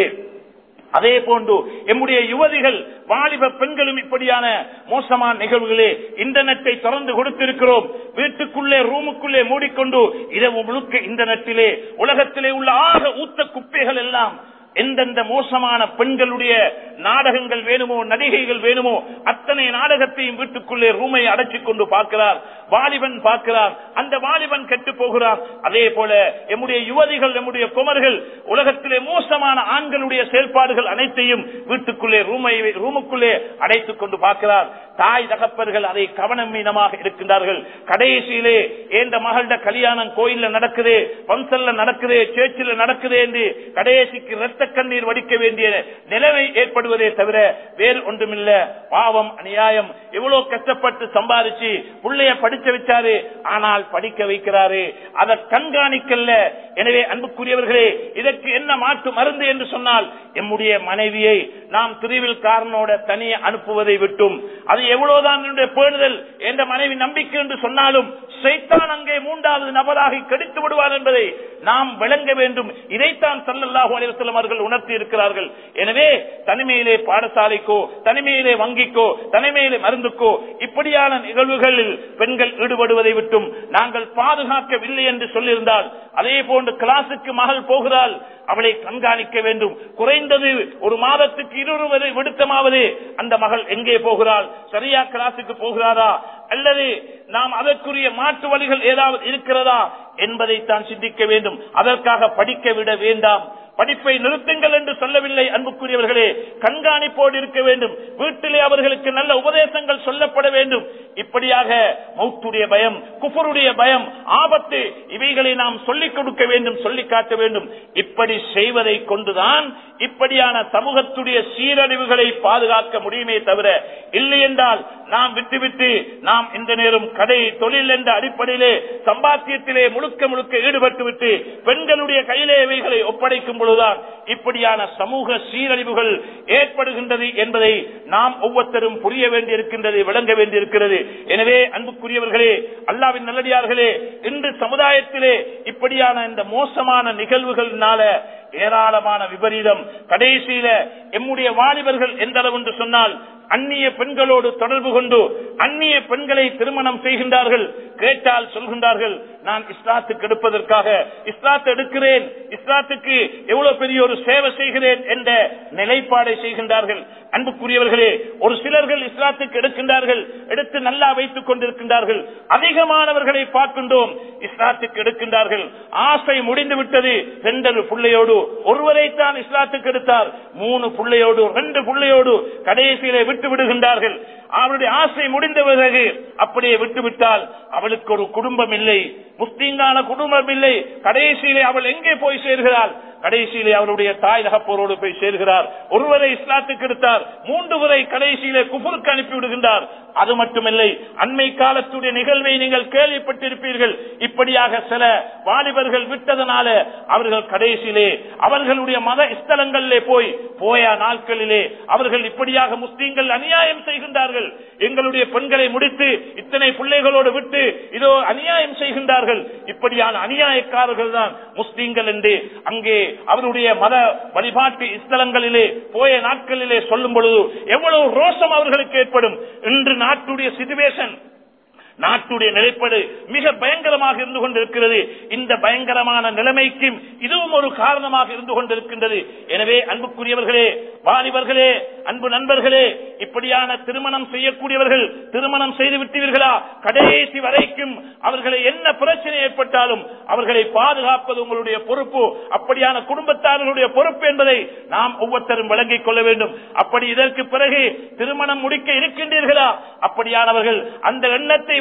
அதே போன்று எம்முடைய யுவதிகள் வாலிப பெண்களும் இப்படியான மோசமான நிகழ்வுகளே இன்டர்நெட்டை திறந்து கொடுத்திருக்கிறோம். வீட்டுக்குள்ளே ரூமுக்குள்ளே மூடிக்கொண்டு இரவு முழுக்க இன்டர்நெட்டிலே உலகத்திலே உள்ள ஆக ஊத்த குப்பைகள் எல்லாம் எந்தெந்த மோசமான பெண்களுடைய நாடகங்கள் வேணுமோ நடிகைகள் வேணுமோ அத்தனை நாடகத்தையும் வீட்டுக்குள்ளே ரூமை அடைச்சிக் கொண்டு பார்க்கிறார். வாலிபன் பார்க்கிறார், அந்த வாலிபன் கெட்டு போகிறார். அதே போல எம்முடைய யுவதிகள் எம்முடைய குமர்கள் உலகத்திலே மோசமான ஆண்களுடைய செயல்பாடுகள் அனைத்தையும் வீட்டுக்குள்ளே ரூமை ரூமுக்குள்ளே அடைத்துக் கொண்டு பார்க்கிறார். தாய் தகப்பர்கள் அதை கவனம் மீனமாக இருக்கின்றார்கள். கடைசியிலே எந்த மகள கல்யாணம் கோயில்ல நடக்குது, பம்சல்ல நடக்குது, சேர்ச்சில நடக்குது என்று கடைசிக்கு ரத்த கண்ணீர் வடிக்க வேண்டிய நிலைமை ஏற்படுவதே தவிர வேறு ஒன்றுமில்ல. பாவம், அநியாயம். எவ்வளவு கஷ்டப்பட்டு சம்பாதிச்சு பிள்ளைய படிக்க வச்சாரு, ஆனால் படிக்க வைக்கிறாரு, அதை கண்காணிக்கல. எனவே அன்புக்குரியவர்களே, இதற்கு என்ன மாற்று மருந்து என்று சொன்னால் எம்முடைய மனைவியை நாம் திருவில் காரனோட தனியே அனுப்புவதை விட்டும், அது எவ்வளவுதான் என்னுடைய பேணுதல் என்ற மனைவி நம்பிக்கை என்று சொன்னாலும் சைத்தான் அங்கே மூன்றாவது நபராகி கடித்து விடுவார் என்பதை நாம் விளங்க வேண்டும். இதைத்தான் ஸல்லல்லாஹு அலைஹி வஸல்லம் அவர்கள் உணர்த்தி இருக்கிறார்கள். எனவே தனிமையிலே பாடசாலைக்கோ தனிமையிலே வங்கிக்கோ தனிமையிலே மருந்துக்கோ இப்படியான நிகழ்வுகளில் பெண்கள் ஈடுபடுவதை விட்டும் நாங்கள் பாதுகாக்கவில்லை என்று சொல்லியிருந்தால், அதே போன்று கிளாஸுக்கு மகள் போகிறாள், அவளை கண்காணிக்க வேண்டும். குறைந்தது ஒரு மாதத்துக்கு இருவரை விடுத்தமாவது அந்த மகள் எங்கே போகிறாள், சரியா கிளாஸுக்கு போகிறாரா, அல்லது நாம் அதற்குரிய மாற்று வழிகள் ஏதாவது இருக்கிறதா என்பதைத்தான் சிந்திக்க வேண்டும். அதற்காக படிக்க விட வேண்டாம். படிப்பை நிறுத்துங்கள் என்று சொல்லவில்லை. அன்புக்குரியவர்களே, கண்காணிப்போடு இருக்க வேண்டும். வீட்டிலே அவர்களுக்கு நல்ல உபதேசங்கள் சொல்லப்பட வேண்டும். இப்படியாக மௌத்துடைய பயம், குஃபருடைய பயம், ஆபத்து, இவைகளை நாம் சொல்லிக் கொடுக்க வேண்டும், சொல்லிக் காட்ட வேண்டும். இப்படி செய்வதை கொண்டுதான் இப்படியான சமூகத்துடைய சீரழிவுகளை பாதுகாக்க முடியுமே தவிர, இல்லை என்றால் நாம் விட்டுவிட்டு நாம் இந்த நேரம் கடை தொழில் என்ற அடிப்படையிலே சம்பாத்தியத்திலே முழுக்க முழுக்க ஈடுபட்டு விட்டு பெண்களுடைய கையிலே இவைகளை ஒப்படைக்கும் பொழுதுதான் இப்படியான சமூக சீரழிவுகள் ஏற்படுகின்றது என்பதை நாம் ஒவ்வொருத்தரும் புரிய வேண்டியிருக்கின்றது, விளங்க வேண்டியிருக்கிறது. எனவே அன்புக்குரியவர்களே, அல்லாஹ்வின் நல்லடியார்களே, இன்று சமுதாயத்திலே இப்படியான இந்த மோசமான நிகழ்வுகளினால ஏராளமான விபரீதம். கடைசியில எம்முடைய வாலிபர்கள் எந்த அளவு என்று சொன்னால் அந்நிய பெண்களோடு தொடர்பு கொண்டு அந்நிய பெண்களை திருமணம் செய்கின்றார்கள். கேட்டால் சொல்கின்றார்கள், நான் இஸ்லாத்துக்கு எடுப்பதற்காக இஸ்லாத்தை எடுக்கிறேன், இஸ்லாத்துக்கு எவ்வளவு பெரிய ஒரு சேவை செய்கிறேன் என்ற நிலைப்பாடை செய்கின்றார்கள். அன்புக்குரியவர்களே, ஒரு சிலர்கள் இஸ்லாத்துக்கு எடுக்கின்றார்கள், எடுத்து நல்லா வைத்துக் கொண்டிருக்கின்றார்கள். அதிகமானவர்களை பார்க்கின்றோம் இஸ்லாத்துக்கு எடுக்கின்றார்கள். ஆசை முடிந்து விட்டது. ரெண்டொரு பிள்ளையோடு ஒருவரைத்தான் இஸ்லாத்துக்கு எடுத்தார், மூணு பிள்ளையோடு ரெண்டு பிள்ளையோடு கடைசியிலே விட்டு விடுகின்றார்கள். அவருடைய ஆசை முடிந்த பிறகு அப்படியே விட்டுவிட்டால் அவளுக்கு ஒரு குடும்பம் இல்லை, முஸ்லீம்கான குடும்பம் இல்லை. கடைசியிலே அவள் எங்கே போய் சேர்கிறாள்? கடைசியிலே அவருடைய தாய் தகப்போரோடு போய் சேர்கிறார். ஒருவரை இஸ்லாத்துக்கு எடுத்தார், மூன்று வரை கடைசியிலே குஃபருக்கு அனுப்பி விடுகின்றார். அது மட்டுமில்லை, அண்மை காலத்துடைய நிகழ்வை நீங்கள் கேள்விப்பட்டிருப்பீர்கள். இப்படியாக சில வாலிபர்கள் விட்டதனால அவர்கள் கடைசியிலே அவர்களுடைய மத ஸ்தலங்களிலே போய் போய நாட்களிலே அவர்கள் இப்படியாக முஸ்லீம்கள் அநியாயம் செய்கின்றார்கள். எங்களுடைய பெண்களை முடித்து இத்தனை பிள்ளைகளோடு விட்டு இதோ அநியாயம் செய்கின்றார்கள். இப்படியான அநியாயக்காரர்கள் தான் முஸ்லீம்கள் என்று அங்கே அவருடைய மத வழிபாட்டு ஸ்தலங்களிலே போய நாட்களிலே சொல்லும் பொழுது எவ்வளவு ரோஷம் அவர்களுக்கு ஏற்படும். இன்று நாட்டுடைய சிச்சுவேஷன், நாட்டுடைய நிலைப்பாடு மிக பயங்கரமாக இருந்து கொண்டிருக்கிறது. இந்த பயங்கரமான நிலைமைக்கும் இதுவும் ஒரு காரணமாக இருந்து கொண்டிருக்கின்றது. எனவே அன்புக்குரியவர்களே, வாலிபர்களே, அன்பு நண்பர்களே, இப்படியான திருமணம் செய்யக்கூடியவர்கள் திருமணம் செய்து விட்டீர்களா, கடைசி வரைக்கும் அவர்களை என்ன பிரச்சனை ஏற்பட்டாலும் அவர்களை பாதுகாப்பது உங்களுடைய பொறுப்பு, அப்படியான குடும்பத்தார்களுடைய பொறுப்பு என்பதை நாம் ஒவ்வொருத்தரும் விளங்கிக் கொள்ள வேண்டும். அப்படி இதற்கு பிறகு திருமணம் முடிக்க இருக்கின்றீர்களா, அப்படியானவர்கள் அந்த எண்ணத்தை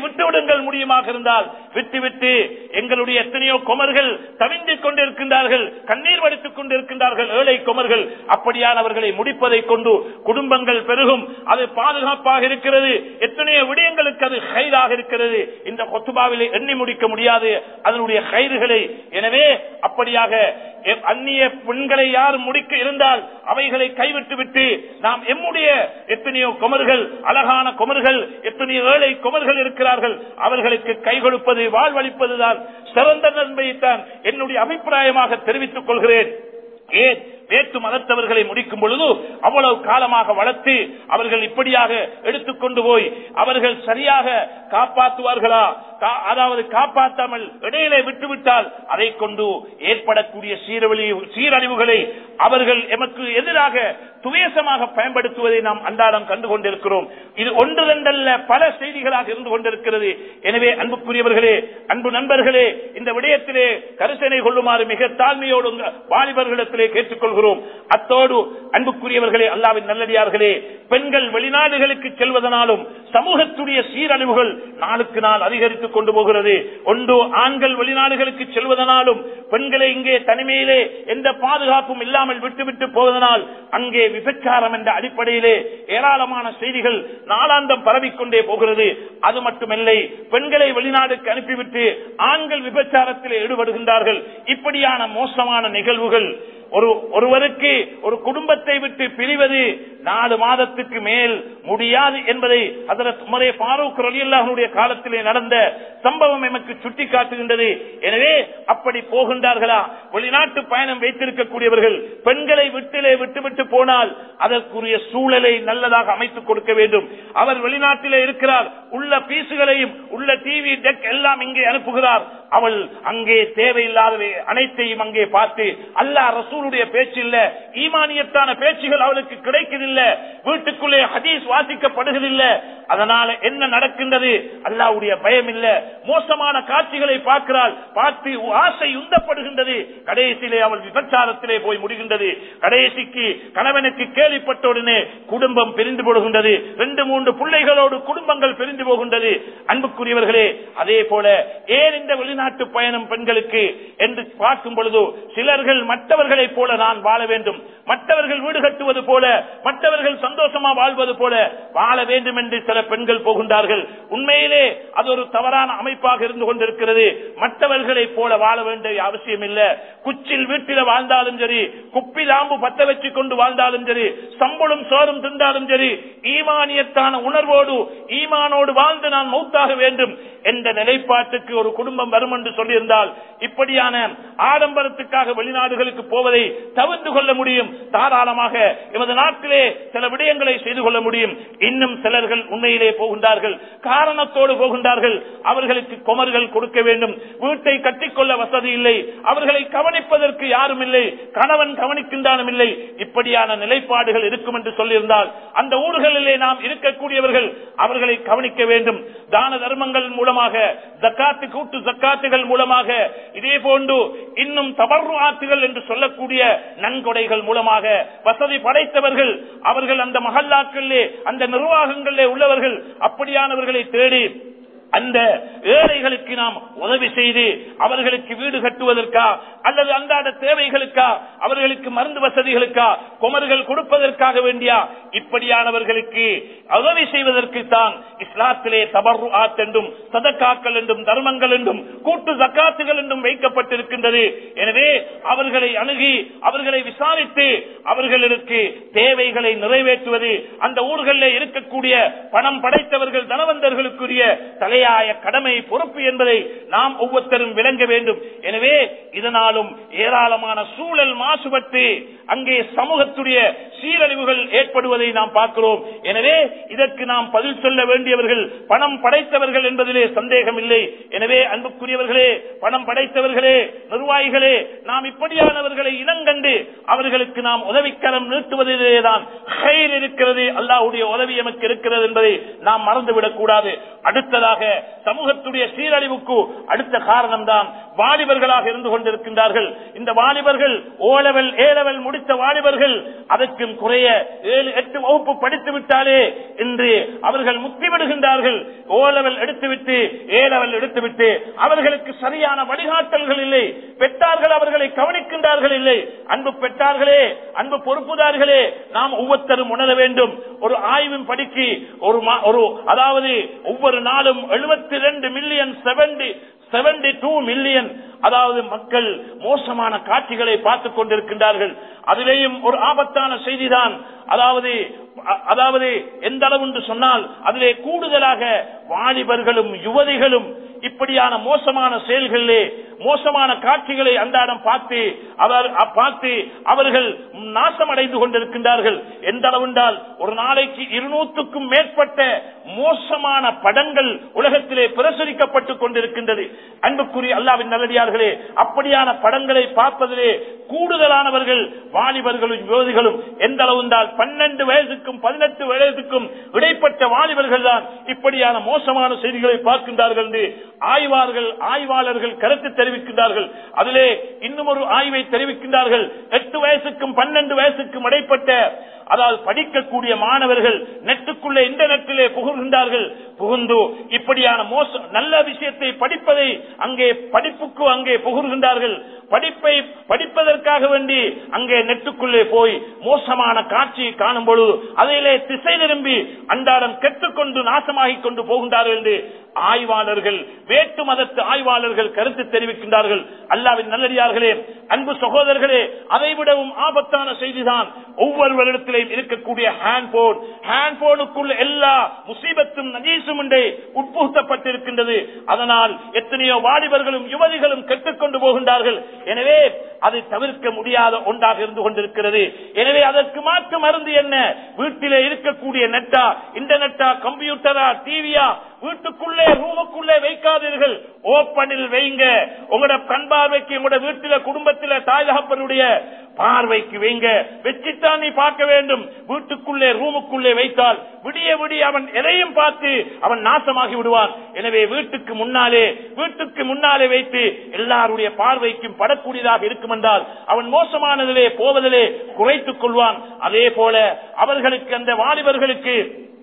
விட்டுவிடுங்கள் முடியுமாக இருந்தால் விட்டுவிட்டு எங்களுடைய எத்தனையோ குமர்கள் தவிந்து கொண்டிருக்கின்றார்கள், கண்ணீர் வடித்துக் கொண்டிருக்கின்றார்கள் ஏழை குமர்கள். அப்படியானவர்களை முடிப்பதை கொண்டு குடும்பங்கள் பெருகும், அது பாதுகாப்பாக இருக்கிறது. எத்தனையோ விடயங்களுக்கு அது ஹைராக இருக்கிறது. இந்த கொத்துபாவிலே எண்ணி முடிக்க முடியாது அதனுடைய ஹைறுகளை. எனவே அப்படியாக அந்நிய பெண்களை யார் முடிக்க இருந்தால் அவைகளை கைவிட்டு விட்டு நாம் எம்முடைய எத்தனையோ குமர்கள், அழகான குமர்கள், எத்தனையோ ஏழை குமர்கள் இருக்கிறார்கள், அவர்களுக்கு கை கொடுப்பது வாழ்வளிப்பதுதான் சிறந்த நன்மையைத்தான் என்னுடைய அபிப்பிராயமாக தெரிவித்துக் கொள்கிறேன். ஏன் வேற்று மதத்தவர்களை முடிக்கும் பொழுது அவ்வளவு காலமாக வளர்த்து அவர்கள் இப்படியாக எடுத்துக்கொண்டு போய் அவர்கள் சரியாக காப்பாற்றுவார்களா, அதாவது காப்பாற்றாமல் இடையிலே விட்டுவிட்டால் அதை கொண்டு ஏற்படக்கூடிய சீரழிவுகளை அவர்கள் எமக்கு எதிராக துவேசமாக பயன்படுத்துவதை நாம் அன்றாடம் கண்டு கொண்டிருக்கிறோம். இது ஒன்று ரெண்டல்ல பல செய்திகளாக இருந்து கொண்டிருக்கிறது. எனவே அன்புக்குரியவர்களே, அன்பு நண்பர்களே, இந்த விடயத்திலே கரிசனை கொள்ளுமாறு மிக தாழ்மையோடு வாலிபர்களிடத்திலே கேட்டுக்கொள்கிறோம். அத்தோடு அன்புக்குரியவர்களே, அல்லாஹ்வின் நல்லடியார்களே, பெண்கள் வெளிநாடுகளுக்கு செல்வதனாலும் சமூகத்துடைய சீரழிவுகள் நாளுக்கு நாள் அதிகரித்துக் கொண்டு போகிறது. ஒன்று ஆண்கள் வெளிநாடுகளுக்கு செல்வதனாலும் பெண்களை இங்கே தனிமையிலே எந்த பாதுகாப்பும் இல்லாமல் விட்டுவிட்டு போவதனால் அங்கே விபச்சாரம் என்ற அடிப்படையிலே ஏராளமான செய்திகள் நாளாந்தம் பரவிக்கொண்டே போகிறது. அது மட்டுமில்லை, பெண்களை வெளிநாடுக்கு அனுப்பிவிட்டு ஆண்கள் விபச்சாரத்தில் ஈடுபடுகின்றார்கள். இப்படியான மோசமான நிகழ்வுகள் ஒரு ஒருவருக்கு ஒரு குடும்பத்தை விட்டு பிரிவது நாலு மாதத்துக்கு மேல் முடியாது என்பதை ஹஜ்ரத் உமர் ஃபாரூக் ரலியல்லாஹு அன்ஹுடைய காலத்திலே நடந்த சம்பவம் எமக்கு சுட்டி காட்டுகின்றது. எனவே அப்படி போகின்றார்களா? வெளிநாட்டு பயணம் வைத்திருக்கக்கூடியவர்கள் பெண்களை விட்டிலே விட்டுவிட்டு போனால் அதற்குரிய சூழலை நல்லதாக அமைத்துக் கொடுக்க வேண்டும். அவர் வெளிநாட்டிலே இருக்கிறார், உள்ள பீசுகளையும் உள்ள டிவி டெக் எல்லாம் இங்கே அனுப்புகிறார். அவள் அங்கே தேவையில்லாதவை அனைத்தையும் அங்கே பார்த்து அல்லாஹ் ரசூலுடைய பேச்சு இல்ல, ஈமானியத்தான பேச்சுகள் அவளுக்கு கிடைக்கவில்லை, வீட்டுக்குள்ளே ஹதீஸ் வாசிக்கப்படுவதில்லை. அதனால என்ன நடக்கின்றது? அல்லாஹ்வுடைய பயம் இல்ல, மோசமான காட்சிகளை பார்க்கிறாள், பார்த்து ஆசை உந்தப்படுகின்றது. கடைசியிலே அவள் விபச்சாரத்திலே போய் முடிகின்றது. கடைசிக்கு கணவனுக்கு கேள்விப்பட்ட உடனே குடும்பம் பிரிந்து போடுகின்றது. ரெண்டு மூன்று பிள்ளைகளோடு குடும்பங்கள் பிரிந்து போகின்றது. அன்புக்குரியவர்களே, அதே போல ஏன் இந்த வெளிநாட்டு பயணம் பெண்களுக்கு என்று பார்க்கும் பொழுது சிலர்கள் மற்றவர்களை போல நான் வாழ வேண்டும், மற்றவர்கள் வீடு கட்டுவது போல, மற்றவர்கள் சந்தோஷமா வாழ்வது போல வாழ வேண்டும் என்று சில பெண்கள் போகின்றார்கள். உண்மையிலே அது ஒரு தவறான அமைப்பாக இருந்து கொண்டிருக்கிறது. மற்றவர்களை போல வாழ வேண்டிய அவசியம் இல்லை. குச்சில் வீட்டில வாழ்ந்தாலும் சரி, குப்பி லாம்பு பத்த வச்சு கொண்டு வாழ்ந்தாலும் சரி, சம்பளம் சோறும் தின்றாலும் சரி, ஈமானியத்தான உணர்வோடு ஈமானோடு வாழ்ந்து நான் மௌத்தாக வேண்டும் என்ற நிலைப்பாட்டுக்கு ஒரு குடும்பம் வரும் என்று சொல்லியிருந்தால் இப்படியான ஆடம்பரத்துக்காக வெளிநாடுகளுக்கு போவதை தவிர்த்து கொள்ள முடியும். தாராளமாக எமது நாட்டிலே சில விடயங்களை செய்து கொள்ள முடியும். இன்னும் சிலர்கள் உண்மையிலே போகின்றார்கள், காரணத்தோடு போகின்றார்கள். அவர்களுக்கு குமர்கள் கொடுக்க வேண்டும், வீட்டை கட்டிக்கொள்ள வசதி இல்லை, அவர்களை கவனிப்பதற்கு யாரும் இல்லை, கணவன் கவனிக்கின்றானும் இல்லை. இப்படியான நிலைப்பாடுகள் இருக்கும் என்று சொல்லியிருந்தால் அந்த ஊர்களிலே நாம் இருக்கக்கூடியவர்கள் அவர்களை கவனிக்க வேண்டும். தான தர்மங்கள் மூலமாக, ஜக்காத்து கூட்டு ஜக்காத்துகள் மூலமாக, இதே போன்று இன்னும் தபர்ருஆத்துகள் என்று சொல்லக்கூடிய நன்கொடைகள் மூலமாக வசதி படைத்தவர்கள் அவர்கள் அந்த மஹல்லாக்களிலே அந்த நிர்வாகங்களிலே உள்ளவர்கள் அப்படியானவர்களை தேடி அந்த ஏழைகளுக்கு நாம் உதவி செய்து அவர்களுக்கு வீடு கட்டுவதற்கா அல்லது அன்றாட தேவைகளுக்கா அவர்களுக்கு மருந்து வசதிகளுக்கா குமர்கள் கொடுப்பதற்காக வேண்டியா இப்படியானவர்களுக்கு உதவி செய்வதற்கு தான் இஸ்லாத்திலே தபர்ருஆத் என்றும் சதகாக்கள் என்றும் தர்மங்கள் என்றும் கூட்டு ஜக்காத்துகள் என்றும் வைக்கப்பட்டிருக்கின்றது. எனவே அவர்களை அணுகி அவர்களை விசாரித்து அவர்களுக்கு தேவைகளை நிறைவேற்றுவது அந்த ஊர்களில் இருக்கக்கூடிய பணம் படைத்தவர்கள் தனவந்தர்களுக்குரிய தலையாய கடமை பொறுப்பு என்பதை நாம் ஒவ்வொருத்தரும் விளங்க வேண்டும். எனவே இதனாலும் ஏராளமான சூழல் மாசுபட்டு அங்கே சமூகத்துடைய சீரழிவுகள் ஏற்படுவதை நாம் பார்க்கிறோம். எனவே இதற்கு நாம் பதில் சொல்ல வேண்டியவர்கள் பணம் படைத்தவர்கள் என்பதிலே சந்தேகம் இல்லை. எனவே அன்புக்குரியவர்களே, பணம் படைத்தவர்களே, நிர்வாகிகளே, நாம் இப்படியானவர்களை இனங்கண்டு அவர்களுக்கு நாம் உதவிக்கரம் நீட்டுவதிலேதான் ஹைர் இருக்கிறது, அல்லாஹ்வுடைய உதவி நமக்கு இருக்கிறது என்பதை நாம் மறந்துவிடக் கூடாது. அடுத்ததாக சமூகத்துடைய சீரழிவுக்கு அடுத்த காரணம் தான் வாலிபர்களாக இருந்து கொண்டிருக்கின்றார்கள். இந்த வாலிபர்கள் ஓ லெவல் ஏ லெவல் முடித்த வாலிபர்கள் அதற்கும் குறைய ஏழு எட்டு வகுப்பு படித்து விட்டாலே இன்று அவர்கள் முத்திவிடுகின்றார்கள். ஓ லெவல் எடுத்துவிட்டு ஏ லெவல் எடுத்துவிட்டு அவர்களுக்கு சரியான வழிகாட்டல்கள் இல்லை. பெற்றார்கள் அவர்களை கவனிக்கின்றார்கள் இல்லை. அன்பு பெற்றார்களே, அன்பு பொறுப்புதார்களே, நாம் ஒவ்வொருத்தரும் உணர வேண்டும். ஒரு ஆய்வின் படிக்கு ஒரு ஒரு அதாவது ஒவ்வொரு நாளும் எழுபத்தி ரெண்டு million seventy seventy two million அதாவது மக்கள் மோசமான காட்சிகளை பார்த்துக் கொண்டிருக்கின்றார்கள். அதிலேயும் ஒரு ஆபத்தான செய்திதான், அதாவது அதாவது எந்த அளவு என்று சொன்னால் அதிலே கூடுதலாக வாலிபர்களும் யுவதிகளும் இப்படியான மோசமான செயல்களிலே மோசமான காட்சிகளை அன்றாடம் பார்த்து அவர் பார்த்து அவர்கள் நாசமடைந்து கொண்டிருக்கின்றார்கள். எந்த அளவு என்றால் ஒரு நாளைக்கு இருநூற்றுக்கும் மேற்பட்ட மோசமான படங்கள் உலகத்திலே பிரசுரிக்கப்பட்டுக் கொண்டிருக்கின்றது. அன்புக்குரிய அல்லாஹ்வின் நல்லடியார்களே, அப்படியான படங்களை பார்ப்பதிலே கூடுதலானவர்கள் வாலிபர்களும் யுவதிகளும். எந்த அளவு என்றால் பன்னெண்டு வயதுக்கும் பதினெட்டு வயதுக்கும் இடைப்பட்ட வாலிபர்கள் தான் இப்படியான மோசமான செய்திகளை பார்க்கின்றார்கள் என்று ஆய்வாளர்கள் ஆய்வாளர்கள் கருத்து தெரிவிக்கின்றார்கள். அதிலே இன்னும் ஒரு ஆய்வை தெரிவிக்கின்றார்கள். எட்டு வயசுக்கும் பன்னெண்டு வயசுக்கும் இடைப்பட்ட அதாவது படிக்கக்கூடிய மாணவர்கள் நெட்டுக்குள்ளே இன்டர்நெட்டிலே புகுகின்றார்கள். புகுந்து இப்படியான மோசம் நல்ல விஷயத்தை படிப்பதை அங்கே படிப்புக்கு அங்கே புகுகின்றார்கள். படிப்பை படிப்பதற்காக வேண்டி அங்கே நெட்டுக்குள்ளே போய் மோசமான காட்சியை காணும் பொழுது அதிலே திசை திரும்பி அன்றாடம் கெட்டுக்கொண்டு நாசமாகிக் கொண்டு போகின்றார்கள் என்று ஆய்வாளர்கள் வேட்டு மதத்து ஆய்வாளர்கள் கருத்து தெரிவிக்கின்றார்கள். அல்லாஹ்வின் நல்லடியார்களே, அன்பு சகோதரர்களே, அதைவிடவும் ஆபத்தான செய்திதான் ஒவ்வொருவரிடத்திலும் இருக்கக்கூடிய ஹேண்ட்போன். ஹேண்ட்போனுக்குள்ள எல்லா முசீபத்தும் நஜீசும் உண்டே உட்புகுத்தப்பட்டிருக்கின்றது. அதனால் எத்தனையோ வாலிபர்களும் யுவதிகளும் கெட்டுக்கொண்டு போகின்றார்கள். எனவே அதை தவிர்க்க முடியாத ஒன்றாக இருந்து கொண்டிருக்கிறது. எனவே அதற்கு மாற்று மருந்து என்ன? வீட்டிலே இருக்கக்கூடிய நெட்டா, இன்டர்நெட்டா, கம்ப்யூட்டரா, டிவியா வீட்டுக்குள்ளே ரூமுக்குள்ளே வைக்காதீர்கள், ஓப்பனில் வைங்க. உங்களோட கண் பார்வைக்கு உங்களோட வீட்டில குடும்பத்தில தாய் தகப்பனுடைய பார்வைக்கு வைங்க. வச்சுத்தான் நீ பார்க்க வேண்டும். வீட்டுக்குள்ளே ரூமுக்குள்ளே வைத்தால் விடிய விடிய அவன் எதையும் பார்த்து அவன் நாசமாகி விடுவான். எனவே வீட்டுக்கு முன்னாலே வீட்டுக்கு முன்னாலே வைத்து எல்லாருடைய பார்வைக்கும் படக்கூடியதாக இருக்கும் என்றால் அவன் மோசமானதிலே போவதிலே குறைத்துக் கொள்வான். அதே போல அவர்களுக்கு அந்த வாலிபர்களுக்கு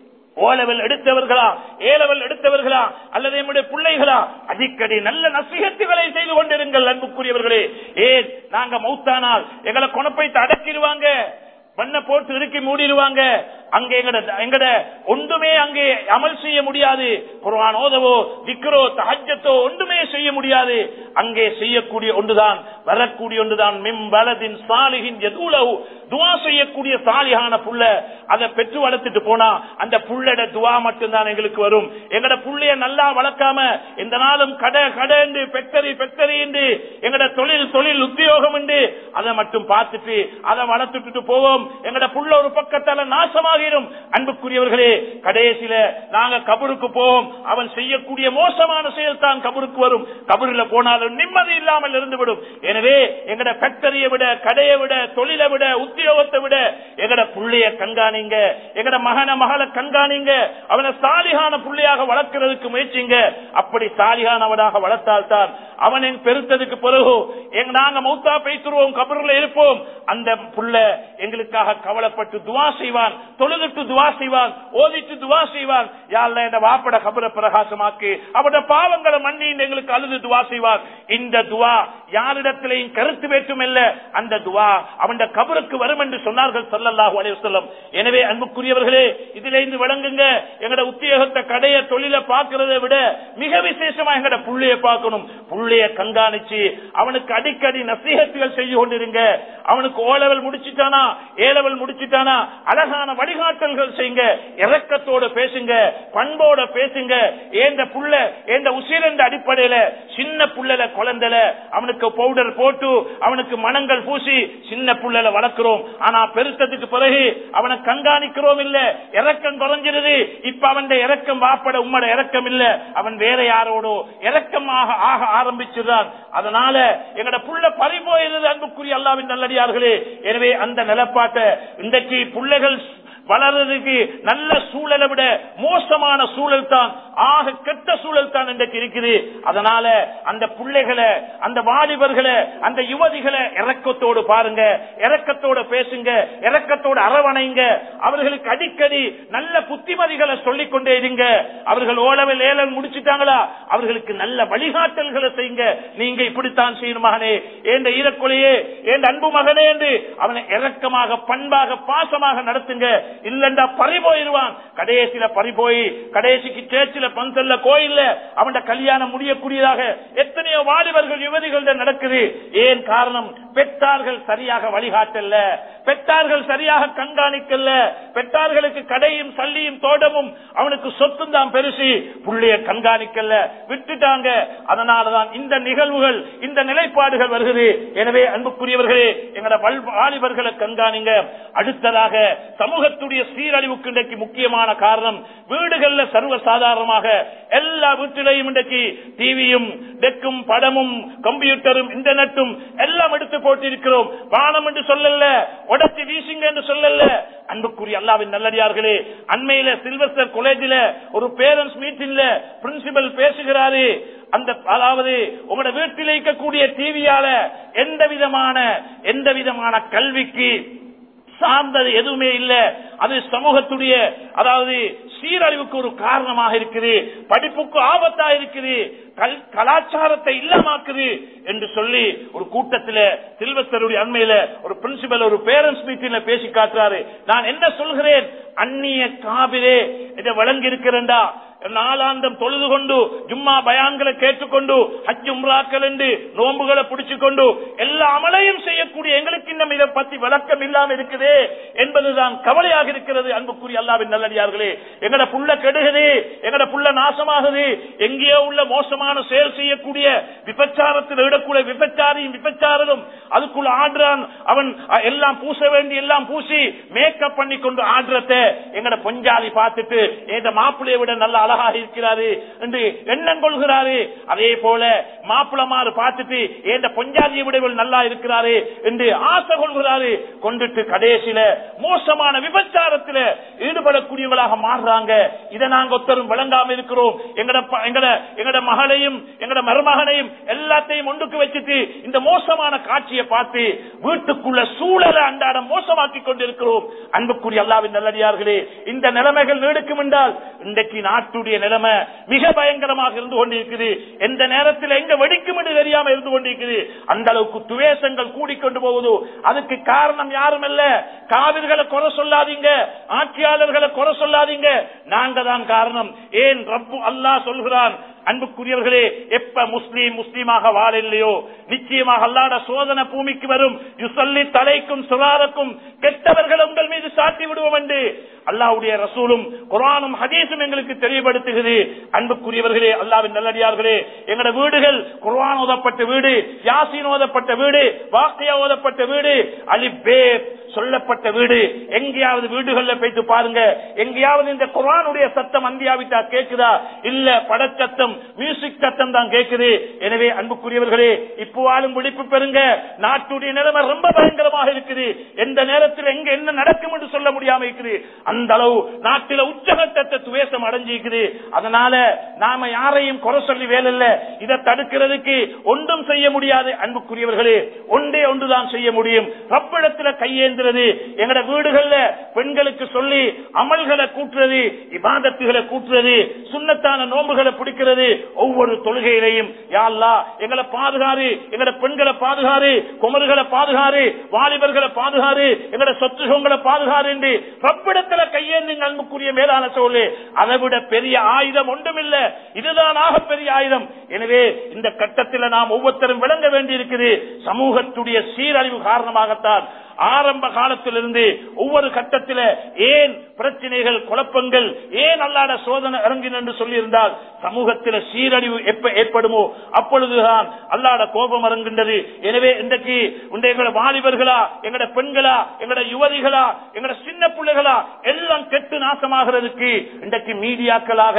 ஓ லெவல் எடுத்தவர்களா ஏ லெவல் எடுத்தவர்களா அல்லது நம்முடைய பிள்ளைகளா அடிக்கடி நல்ல நசீகத்துகளை செய்து கொண்டிருங்கள். அன்புக்குரியவர்களே, ஏன் நாங்க மௌத்தானால் எங்களை கொணப்பைத்து அடக்கிடுவாங்க, பண்ண போட்டு இறுக்கி மூடிடுவாங்க. அங்கே எங்கட ஒன்றுமே அங்கே அமல் செய்ய முடியாது. குர்ஆன் ஓதவோ திக்ரோ தஹஜ்ஜத்தோ ஒன்றுமே செய்ய முடியாது. அங்கே செய்யக்கூடிய ஒன்றுதான் வரக்கூடிய ஒன்றுதான் மின் வலதின் சாலிஹின் யதுலஹு, துஆ செய்யக்கூடிய சாலிஹான புள்ள. அதை பெற்று வளர்த்துட்டு போனா அந்த புள்ளட துஆ மட்டும்தான் எங்களுக்கு வரும். எங்கட புள்ளைய நல்லா வளர்க்காம இந்த நாளும் கடை கடை என்று பெக்டரி பெக்டரி என்று எங்கட தொழில் தொழில் உத்தியோகம் என்று அதை மட்டும் பார்த்துட்டு அதை வளர்த்துட்டு போவோம். எங்கட புள்ள ஒரு பக்கத்தால நாசமாகிடும். அன்புக்குரியவர்களே, கடைசியில நாங்க கபருக்கு போவோம். அவன் செய்யக்கூடிய மோசமான செயல் தான் கபருக்கு வரும். கபருல போனாலும் நிம்மதி இல்லாமல் இருந்துவிடும். எனவே எங்கட ஃபேக்டரியை விட, கடையை விட, தொழிலை விட, உத்தியோகத்தை விட எங்கட புள்ளைய கண்காணிங்க, எங்கட மகன மகளை கண்காணிங்க. அவனை சாலிகான புள்ளையாக வளர்க்கிறதுக்கு முயற்சிங்க. அப்படி சாலிகானவனாக வளர்த்தால்தான் அவன் எங்க பெருத்ததுக்கு பிறகு எங்க நாங்க மௌத்தா பேசுவோம், கபருல இருப்போம். அந்த புள்ள எங்களுக்காக கவலைப்பட்டு துவா செய்வான், தொழுதுட்டு துவா செய்வான், ஓதிட்டு துவா செய்வான். யா அல்லாஹ் இந்த வாப்பட கபரை பிரகாசமாக்கு, அவருடைய பாவங்களை மன்னி எங்களுக்கு அழுது துவா செய்வான். இந்த துவா யாரிடத்திலையும் கருத்து வேற்றும் இல்ல, அந்த துவா அவன் கபருக்கு வரும் என்று சொன்னார்கள் ஸல்லல்லாஹு அலைஹி வஸல்லம். எனவே அன்புக்குரியவர்களே, இதிலிருந்து விளங்குங்க, எங்கட உத்தியோகத்தை கடைய தொழிலை பார்க்கிறதை விட மிக விசேஷமா எங்கட புள்ளைய பார்க்கணும். புள்ளைய கண்காணிச்சு அவனுக்கு அடிக்கடி நசீகத்துகள் செய்து கொண்டிருங்க. அவனுக்கு ஓ லெவல் முடிச்சுட்டானா ஏ லெவல் முடிச்சுட்டானா அழகான வழிகாட்டல்கள் செய்யுங்க. இரக்கத்தோட பேசுங்க, பண்போட பேசுங்க. ஏந்த புள்ள ஏந்த உசிர் என்ற அடிப்படையில சின்ன புள்ளல குழந்தைல அவனுக்கு பவுடர் போட்டு அவனுக்கு மனங்கள் பூசி சின்ன புள்ளல வளர்க்கிறோம். ஆனா பெருத்ததுக்கு பிறகு அவனை கண்காணிக்கிறோம் இல்ல, இரக்கம் குறைஞ்சிருது. இப்ப அவன் இரக்கம் வாப்பட உம்மட இரக்கம் இல்ல, அவன் வேற யாரோடோ இரக்கமாக ஆக ஆரம்பிச்சுதான். அதனால எங்கட புள்ள பறி போயிருது. அன்புக்குரிய அல்லாஹ்வின் நல்லடியார்களே, எனவே அந்த நிலப்பாட்டை இன்றைக்கு புள்ளைகள் வளர்றதுக்கு நல்ல சூழலை விட மோசமான சூழல் தான் ஆக கெட்ட சூழல் தான் இன்றைக்கு இருக்குது. அதனால அந்த பிள்ளைகளை, அந்த வாலிபர்களை, அந்த யுவதிகளை இரக்கத்தோடு பாருங்க, இரக்கத்தோடு பேசுங்க, இரக்கத்தோடு அரவணைங்க. அவர்களுக்கு அடிக்கடி நல்ல புத்திமதிகளை சொல்லிக் கொண்டே இருங்க. அவர்கள் ஓலவில் ஏழல் முடிச்சுட்டாங்களா, அவர்களுக்கு நல்ல வழிகாட்டல்களை செய்யுங்க. நீங்க இப்படித்தான் செய்யணும் மகனே, என்ற ஈரக்கொலையே, என் அன்பு மகனே என்று அவனை இரக்கமாக, பண்பாக, பாசமாக நடத்துங்க. இல்லண்டா பறி போயிருவான். கடைசியில பறி போய் கடைசிக்கு சேர்ச்சில பந்தல்ல கோயில்ல அவன் கல்யாணம் முடியக்கூடியதாக எத்தனையோ வாலிபர்கள் யுவதிகள் நடக்குது. ஏன் காரணம்? பெற்றார்கள் சரியாக வழிகாட்டல்ல, பெற்றார்கள் சரியாக கண்காணிக்கல, பெற்றார்களுக்கு கடையும் சல்லியும் தோட்டமும் அவனுக்கு சொத்தும் தான் பெருசு, புள்ளைய கண்காணிக்கல, விட்டுட்டாங்க. அதனாலதான் இந்த நிகழ்வுகள், இந்த நிலைப்பாடுகள் வருகிறது. எனவே அன்புக்குரியவர்களே, எங்களோட வாலிபர்களை கண்காணிங்க. அடுத்ததாக சமூகத்துடைய சீரழிவுக்கு இன்றைக்கு முக்கியமான காரணம் வீடுகள்ல சர்வசாதாரணமாக எல்லா வீட்டிலையும் இன்றைக்கு டிவியும், டெக்கும், படமும், கம்ப்யூட்டரும், இன்டர்நெட்டும் எல்லாம் எடுத்து போட்டிருக்கிறோம். வானம் என்று சொல்லல, உடச்சி வீசுங்க என்று சொல்லல. அன்புக்குரிய அல்லாஹ்வின் நல்லடியார்களே, அண்மையில சில்வஸ்டர் காலேஜில ஒரு பேரண்ட்ஸ் மீட்டிங்ல பிரின்சிபல் பேசுகிறாரு. அந்த அதாவது உங்களோட வீட்டில் இருக்கக்கூடிய டிவியால எந்த விதமான எந்த விதமான கல்விக்கு சார்ந்தது எதுவுமே இல்ல, அது சமூகத்துடைய அதாவது சீரழிவுக்கு ஒரு காரணமாக இருக்குது, படிப்புக்கு ஆபத்தா இருக்குது, கலாச்சாரத்தை இல்லாமாக்குது என்று சொல்லி ஒரு கூட்டத்தில் சில்வஸ்டருடைய அண்மையில ஒரு பிரின்சிபல் ஒரு பேரண்ட்ஸ் மீட்டிங்ல பேசி காட்டுறாரு. நான் என்ன சொல்கிறேன்? அந்நிய காபிரே இதை வழங்கி இருக்கிறேன்டா, நாளாந்தம் தொழுது கொண்டு ஜும்மா பயான்களை கேட்டுக்கொண்டு ஹஜ் உம்ராக்கள் என்று நோம்புகளை பிடிச்சுக்கொண்டு எல்லா அமலையும் செய்யக்கூடிய எங்களுக்கு இன்னும் இதை பத்தி விளக்கம் இல்லாம இருக்குது என்பதுதான் கவலையாக இருக்கிறது. அன்புக்குரிய அல்லாஹ்வின் நல்லடியார்களே, எங்கட புள்ள கெடுகுது, எங்கட புள்ள நாசமாகுது. எங்கேயோ உள்ள மோசமான செயல் செய்யக்கூடிய விபச்சாரத்தில் இடக்கூடிய விபச்சாரியும் விபச்சாரனும் அதுக்குள்ள ஆடுறான். அவன் எல்லாம் பூச வேண்டி எல்லாம் பூசி மேக்கப் பண்ணி கொண்டு ஆடுறத எங்கட பொஞ்சாதி பார்த்துட்டு இந்த மாப்பிள்ளையை விட நல்ல அழகாக இருக்கிறாரு என்று எண்ணம் கொள்கிறாரு. அதே போல மாப்பிளமாறு பார்த்துட்டு இந்த பொஞ்சாதியை விட நல்லா இருக்கிறாரு என்று ஆசை கொள்கிறாரு. கொண்டுட்டு கடைசியில மோசமான விபச்சாரத்தில் ஈடுபடக்கூடியவர்களாக மாறுறாங்க. இதை நாங்க ஒருத்தரும் வழங்காம இருக்கிறோம். எங்கட எங்கட மகளையும் எங்கட மருமகனையும் எல்லாத்தையும் ஒன்றுக்கு வச்சுட்டு இந்த மோசமான காட்சியை பார்த்து வீட்டுக்குள்ள சூழலை அன்றாடம் மோசமாக்கி கொண்டிருக்கிறோம். அன்புக்குரிய அல்லாஹ்வின் நல்லடியார்களே, இந்த நிலைமைகள் நீடிக்கும் என்றால் இன்றைக்கு நாட்டுடைய நிலைமை மிக பயங்கரமாக இருந்து கொண்டிருக்குது. எந்த நேரத்தில் எங்க வெடிக்கும் என்று தெரியாம இருந்து கொண்டிருக்குது. அந்த அளவுக்கு துவேஷங்கள் கூடிக்கொண்டு போகுது. அதுக்கு காரணம் யாரும் இல்ல. காவிர்களை குறை சொல்லாதீங்க, ஆட்சியாளர்களை குறை சொல்லாதீங்க, நாங்க தான் காரணம். ஏன் ரப்பு அல்லாஹ் சொல்கிறான், அன்புக்குரியவர்களே, எப்ப முஸ்லீம் முஸ்லீமாக வாழ இல்லையோ நிச்சயமாக அல்லாஹ்வுடைய சோதனை பூமிக்கு வரும். யுசல்லி தலைக்கும் சுராரக்கும், கெட்டவர்கள் உங்கள் மீது சாட்டி விடுவோம் என்று அல்லாஹ்வுடைய ரசூலும் குர்ஆனும் ஹதீஸும் எங்களுக்கு தெளிவுபடுத்துகிறது. அன்புக்குரியவர்களே, அல்லாஹ்வின் நல்லடியார்களே, எங்கட வீடுகள் குர்ஆன் ஓதப்பட்ட வீடு, யாசீன் ஓதப்பட்ட வீடு, வாக்கியா ஓதப்பட்ட வீடு, அலிஃப் பே சொல்லப்பட்ட வீடு. எங்கேயாவது வீடுகள்ல போயிட்டு பாருங்க, எங்கேயாவது இந்த குர்ஆனுடைய சத்தம் அந்தியாவிட்டா கேக்குதா? இல்ல, படச்சத்தம், மியூசிக் சத்தம் தான் கேக்குது. எனவே அன்புக்குரியவர்களே, இப்போவாலும் விழிப்பு பெறுங்க. நாட்டுடைய நிலைமை ரொம்ப பயங்கரமாக இருக்குது. எந்த நேரத்தில் எங்க என்ன நடக்கும் என்று சொல்ல முடியாம இருக்குது. அந்த அளவு நாட்டில உச்சகட்டத்தை துவேஷம் அடைஞ்சிருக்குது. அதனால நாம யாரையும் குறை சொல்லி வேலை இல்ல. இதை தடுக்கிறதுக்கு ஒன்றும் செய்ய முடியாது. அன்புக்குரியவர்களே, ஒன்றே ஒன்றுதான் செய்ய முடியும், ரப்பிடத்துல கையேந்து எங்கட வீடுகள்ல பெண்களுக்கு சொல்லி அமல்களை கூட்டுறது, இபாதத்துகளை கூட்டுறது, சுன்னத்தான நோம்புகளை பிடிக்கிறது. ஒவ்வொரு தொழுகையிலையும் யா அல்லாஹ் எங்களை பாதுகாரு, எங்கட பெண்களை பாதுகாரு, குமர்களை பாதுகாரு, வாலிபர்களை பாதுகாரு, எங்கட சொத்துகளை பாதுகாரு என்று ரப்பிடத்துல கையேந்துங்க. அன்புக்குரிய மேலான சோழே, அதை விட பெரிய ஆயுதம் ஒன்றுமில்ல. இதுதான் ஆக பெரிய ஆயுதம். எனவே இந்த கட்டத்தில் நாம் ஒவ்வொருத்தரும் விளங்க வேண்டியிருக்கிறது. சமூகத்துடைய சீரழிவு காரணமாகத்தான் ஆரம்ப காலத்திலிருந்து ஒவ்வொரு கட்டத்தில் ஏன் பிரச்சனைகள், குழப்பங்கள், ஏன் அல்லாஹ்வுடைய சோதனை இறங்கின என்று சொல்லி இருந்தால் சமூகத்தில் சீரழிவு எப்ப ஏற்படுமோ அப்பொழுதுதான் அல்லாஹ்வுடைய கோபம் இறங்குகின்றது. எனவே இன்றைக்கு எங்களோட வாலிபர்களா, எங்களோட பெண்களா, எங்களோட யுவதிகளா, எங்களோட சின்ன பிள்ளைகளா எல்லாம் கெட்டு நாசமாகிறதுக்கு இன்றைக்கு மீடியாக்களாக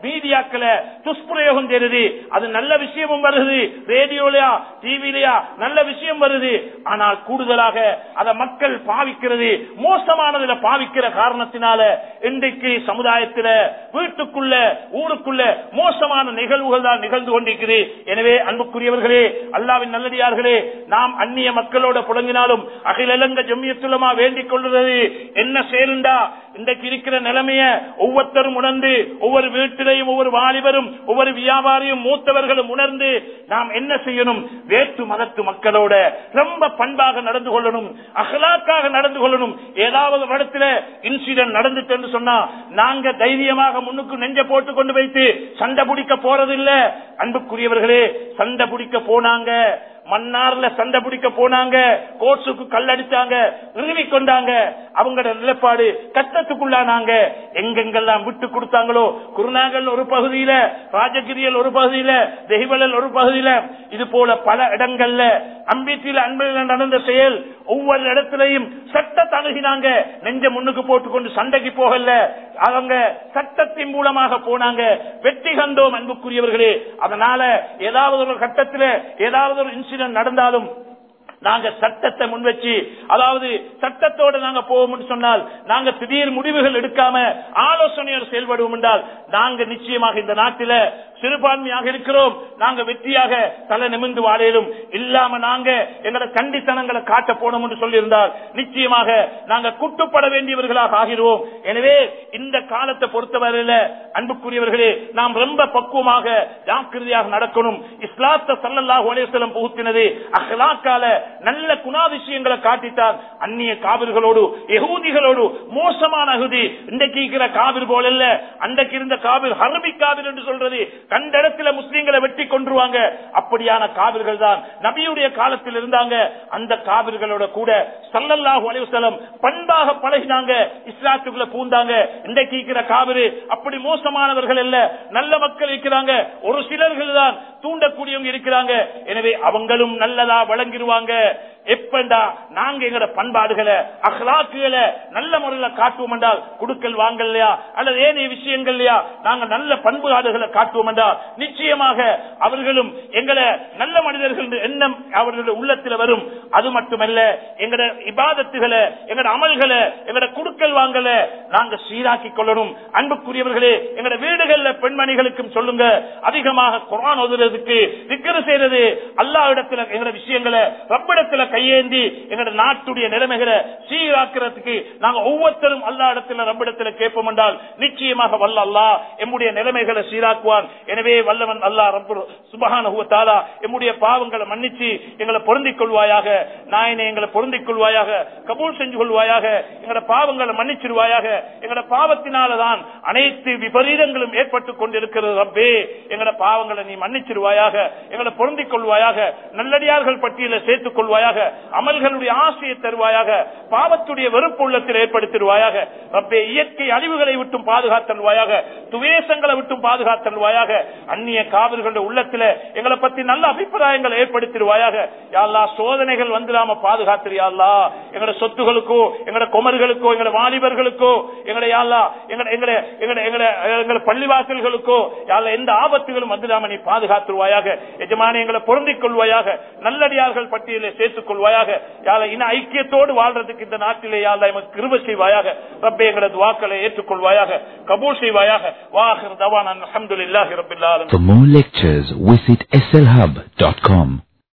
மீடியாக்கள துஷ்பிரயோகம் செய்யுது. அது நல்ல விஷயமும் வருது, ரேடியோலயா டிவிலயா நல்ல விஷயம் வருது. ஆனால் கூடுதலாக அதை மக்கள் பாவிக்கிறது மோசமானதுல பாவிக்கிற காரணத்தினால இன்றைக்கு சமுதாயத்தில் வீட்டுக்குள்ள ஊருக்குள்ள மோசமான நிகழ்வுகள் தான் நிகழ்ந்து கொண்டிருக்கிறது. எனவே அன்புக்குரியவர்களே, அல்லாவின் நல்லடியார்களே, நாம் அந்நிய மக்களோட புழங்கினாலும் அகில இலங்கை ஜம்மியத்துல் உலமா வேண்டிக் கொள்கிறது என்ன செயலுண்டா, இன்றைக்கு இருக்கிற நிலைமைய ஒவ்வொருத்தரும் உணர்ந்து, ஒவ்வொரு வீட்டிலையும் ஒவ்வொரு வாலிபரும் ஒவ்வொரு வியாபாரியும் மூத்தவர்களும் உணர்ந்து நாம் என்ன செய்யணும், வேற்று மதத்து மக்களோட ரொம்ப பண்பாக நடந்து கொள்ளணும், அகலாக்காக நடந்து கொள்ளணும். ஏதாவது இடத்துல இன்சிடென்ட் நடந்துட்டு என்று சொன்னா நாங்க தைரியமாக முன்னுக்கு நெஞ்ச போட்டு கொண்டு வைத்து சண்டை பிடிக்க போறதில்லை. அன்புக்குரியவர்களே, சண்டை பிடிக்க போனாங்க, மன்னார்ல சண்டை பிடிக்க போனாங்க, கோட்ஸுக்கு கல்லடிச்சாங்க, இறுவி கொண்டாங்க. அவங்களோட நிலைப்பாடு கஷ்டத்துக்குள்ளானாங்க. எங்கெங்கெல்லாம் விட்டு கொடுத்தாங்களோ, குருநாகல் ஒரு பகுதியில, ராஜகிரியல் ஒரு பகுதியில, தெஹிவலல் ஒரு பகுதியில, இது போல பல இடங்கள்ல அம்பேத்தியில அன்பில் நடந்த செயல் ஒவ்வொரு இடத்திலையும் சட்டத்தை அணுகினாங்க. நெஞ்ச முன்னுக்கு போட்டுக்கொண்டு சண்டைக்கு போகல, அவங்க சட்டத்தின் மூலமாக போனாங்க, வெற்றி கண்டோம். அன்புக்குரியவர்களே, அதனால ஏதாவது ஒரு கட்டத்தில் ஏதாவது ஒரு இன்சிடென்ட் நடந்தாலும் நாங்க சட்டத்தை முன்வச்சு, அதாவது சட்டத்தோடு நாங்க போவோம் சொன்னால், நாங்க திடீர் முடிவுகள் எடுக்காம ஆலோசனையோடு செயல்படுவோம் என்றால் நாங்க நிச்சயமாக இந்த நாட்டில சிறுபான்மையாக இருக்கிறோம், நாங்க வெற்றியாக தலை நிமிர்ந்து வாழையிலும் இல்லாம நாங்க எங்களோட கண்டித்தனங்களை காட்ட போனோம் என்று சொல்லியிருந்தால் நிச்சயமாக நாங்க குட்டுப்பட வேண்டியவர்களாக ஆகிறோம். எனவே இந்த காலத்தை பொறுத்தவரையில அன்புக்குரியவர்களே, நாம் ரொம்ப பக்குவமாக ஜாக்கிரதையாக நடக்கணும். இஸ்லாத்தை ஸல்லல்லாஹு அலைஹி வஸல்லம் புகுத்தினது அஹ்லாக்கால நல்ல குணாதிசயங்களை காட்டித்தார். அந்நிய காபிர்களோடு யஹூதிகளோடு மோசமான அகுதி இன்றைக்கு இருக்கிற காபிர் போல இல்ல. அன்றைக்கு இருந்த காபிர் ஹர்பி காபிர் என்று சொல்றது, கண்ட இடத்துல முஸ்லீம்களை வெட்டி கொன்றுவாங்க. அப்படியான காபிர்கள் தான் நபியுடைய காலத்தில் இருந்தாங்க. அந்த காபிர்களோட கூட ஸல்லல்லாஹு அலைஹி வஸல்லம் பண்பாக பழகினாங்க, இஸ்லாத்துக்குள்ள பூந்தாங்க. இன்றைக்கு இருக்கிற காபிர் அப்படி மோசமானவர்கள் அல்ல, நல்ல மக்கள் இருக்கிறாங்க, ஒரு சிலர்கள் தான் தூண்டக்கூடியவங்க இருக்கிறாங்க. எனவே அவங்களும் நல்லதா வழங்கிடுவாங்க. எப்பண்டா நாங்க எங்கட பண்பாடுகளை அஹ்லாக்குகளை நல்ல முறையில் காட்டுவோம் என்றால், குடுக்கல் வாங்கலையா அல்லது ஏனைய விஷயங்கள்லையா நாங்க நல்ல பண்பாடுகளை காட்டுவோம் என்றால் நிச்சயமாக அவர்களும் எங்களை நல்ல மனிதர்கள் எண்ணம் அவர்களுடைய உள்ளத்தில் வரும். அது மட்டுமல்ல, எங்கட இபாதத்துகளை எங்கட அமல்களை எங்கட குடுக்கல் வாங்கல நாங்க சீராக்கி கொள்ளணும். அன்புக்குரியவர்களே, எங்கட வீடுகள்ல பெண்மணிகளுக்கும் சொல்லுங்க, அதிகமாக குர்ஆன் ஓதுறதுக்கு, திக்ர் செய்யறது, அல்லாஹ் இடத்துல எங்கட விஷயங்களை ரப்பிடத்துல கையேந்தி எங்களுடைய நாட்டுடைய நிலைமைகளை சீராக்கிறதுக்கு நாங்க ஒவ்வொருத்தரும் அல்லாஹ் இடத்துல ரப்பிடத்துல கேட்போம் என்றால் நிச்சயமாக வல்ல அல்லாஹ் எம்முடைய நிலைமைகளை சீராக்குவான். எனவே வல்லவன் அல்லாஹ் ரப்பு சுப்ஹானஹு வ தஆலா எம்முடைய பாவங்களை மன்னிச்சு எங்களை பொருந்திக் கொள்வாயாக. நாயனே, எங்களை பொருந்திக் கொள்வாயாக, கபூல் செஞ்சு கொள்வாயாக, எங்களோட பாவங்களை மன்னிச்சிருவாயாக. எங்களோட பாவத்தினாலதான் அனைத்து விபரீதங்களும் ஏற்பட்டுக் கொண்டிருக்கிறது. ரப்பே, எங்களோட பாவங்களை நீ மன்னிச்சிருவாயாக, எங்களை பொருந்திக் கொள்வாயாக, நல்லடியார்கள் பட்டியலை சேர்த்துக் கொள்வாயாக, அமல்களுடைய ஆசையை தருவாயாக, பாவத்துடைய வெறுப்பு உள்ளத்தில் ஏற்படுத்திடுவாயாக. ரப்பே, இயற்கை அழிவுகளை விட்டும் பாதுகாத்தல்வாயாக, துவேஷங்களை விட்டும் பாதுகாத்தல்வாயாக. அந்நிய காவிர்களுடைய உள்ளத்தில் எங்களை பத்தி நல்ல அபிப்பிராயங்களை ஏற்படுத்திடுவாயாக. யா அல்லாஹ், சோதனைகள் வந்துடாம பாதுகாத்திரு யா அல்லாஹ். எங்களோட சொத்துகளுக்கோ, எங்களோட குமர்களுக்கோ, எங்களோட வாலிபர்களுக்கோ, எங்களை யா அல்லாஹ் எங்களை எங்களை பள்ளிவாசல்களுக்கோ யா அல்லாஹ் எந்த ஆபத்துகளும் வந்துடாம நீ பாதுகாத்துருவாயாக. எஜமானே, எங்களை பொருந்திக் கொள்வாயாக, நல்லடியார்கள் பட்டியலை சேர்த்துக் கொள்வாயாக. யாழ் இன ஐக்கியத்தோடு வாழ்றதுக்கு இந்த நாட்டிலே யாழ் எமக்கு கிருபை செய்வாயாக. ரப்பே, எங்களது வாக்களை ஏற்றுக்கொள்வாயாக, கபூல் செய்வாயாக. வாஹிர் தவானா அல்ஹம்துலில்லாஹி ரப்பில் ஆலமீன். For more lectures, visit S L hub dot com.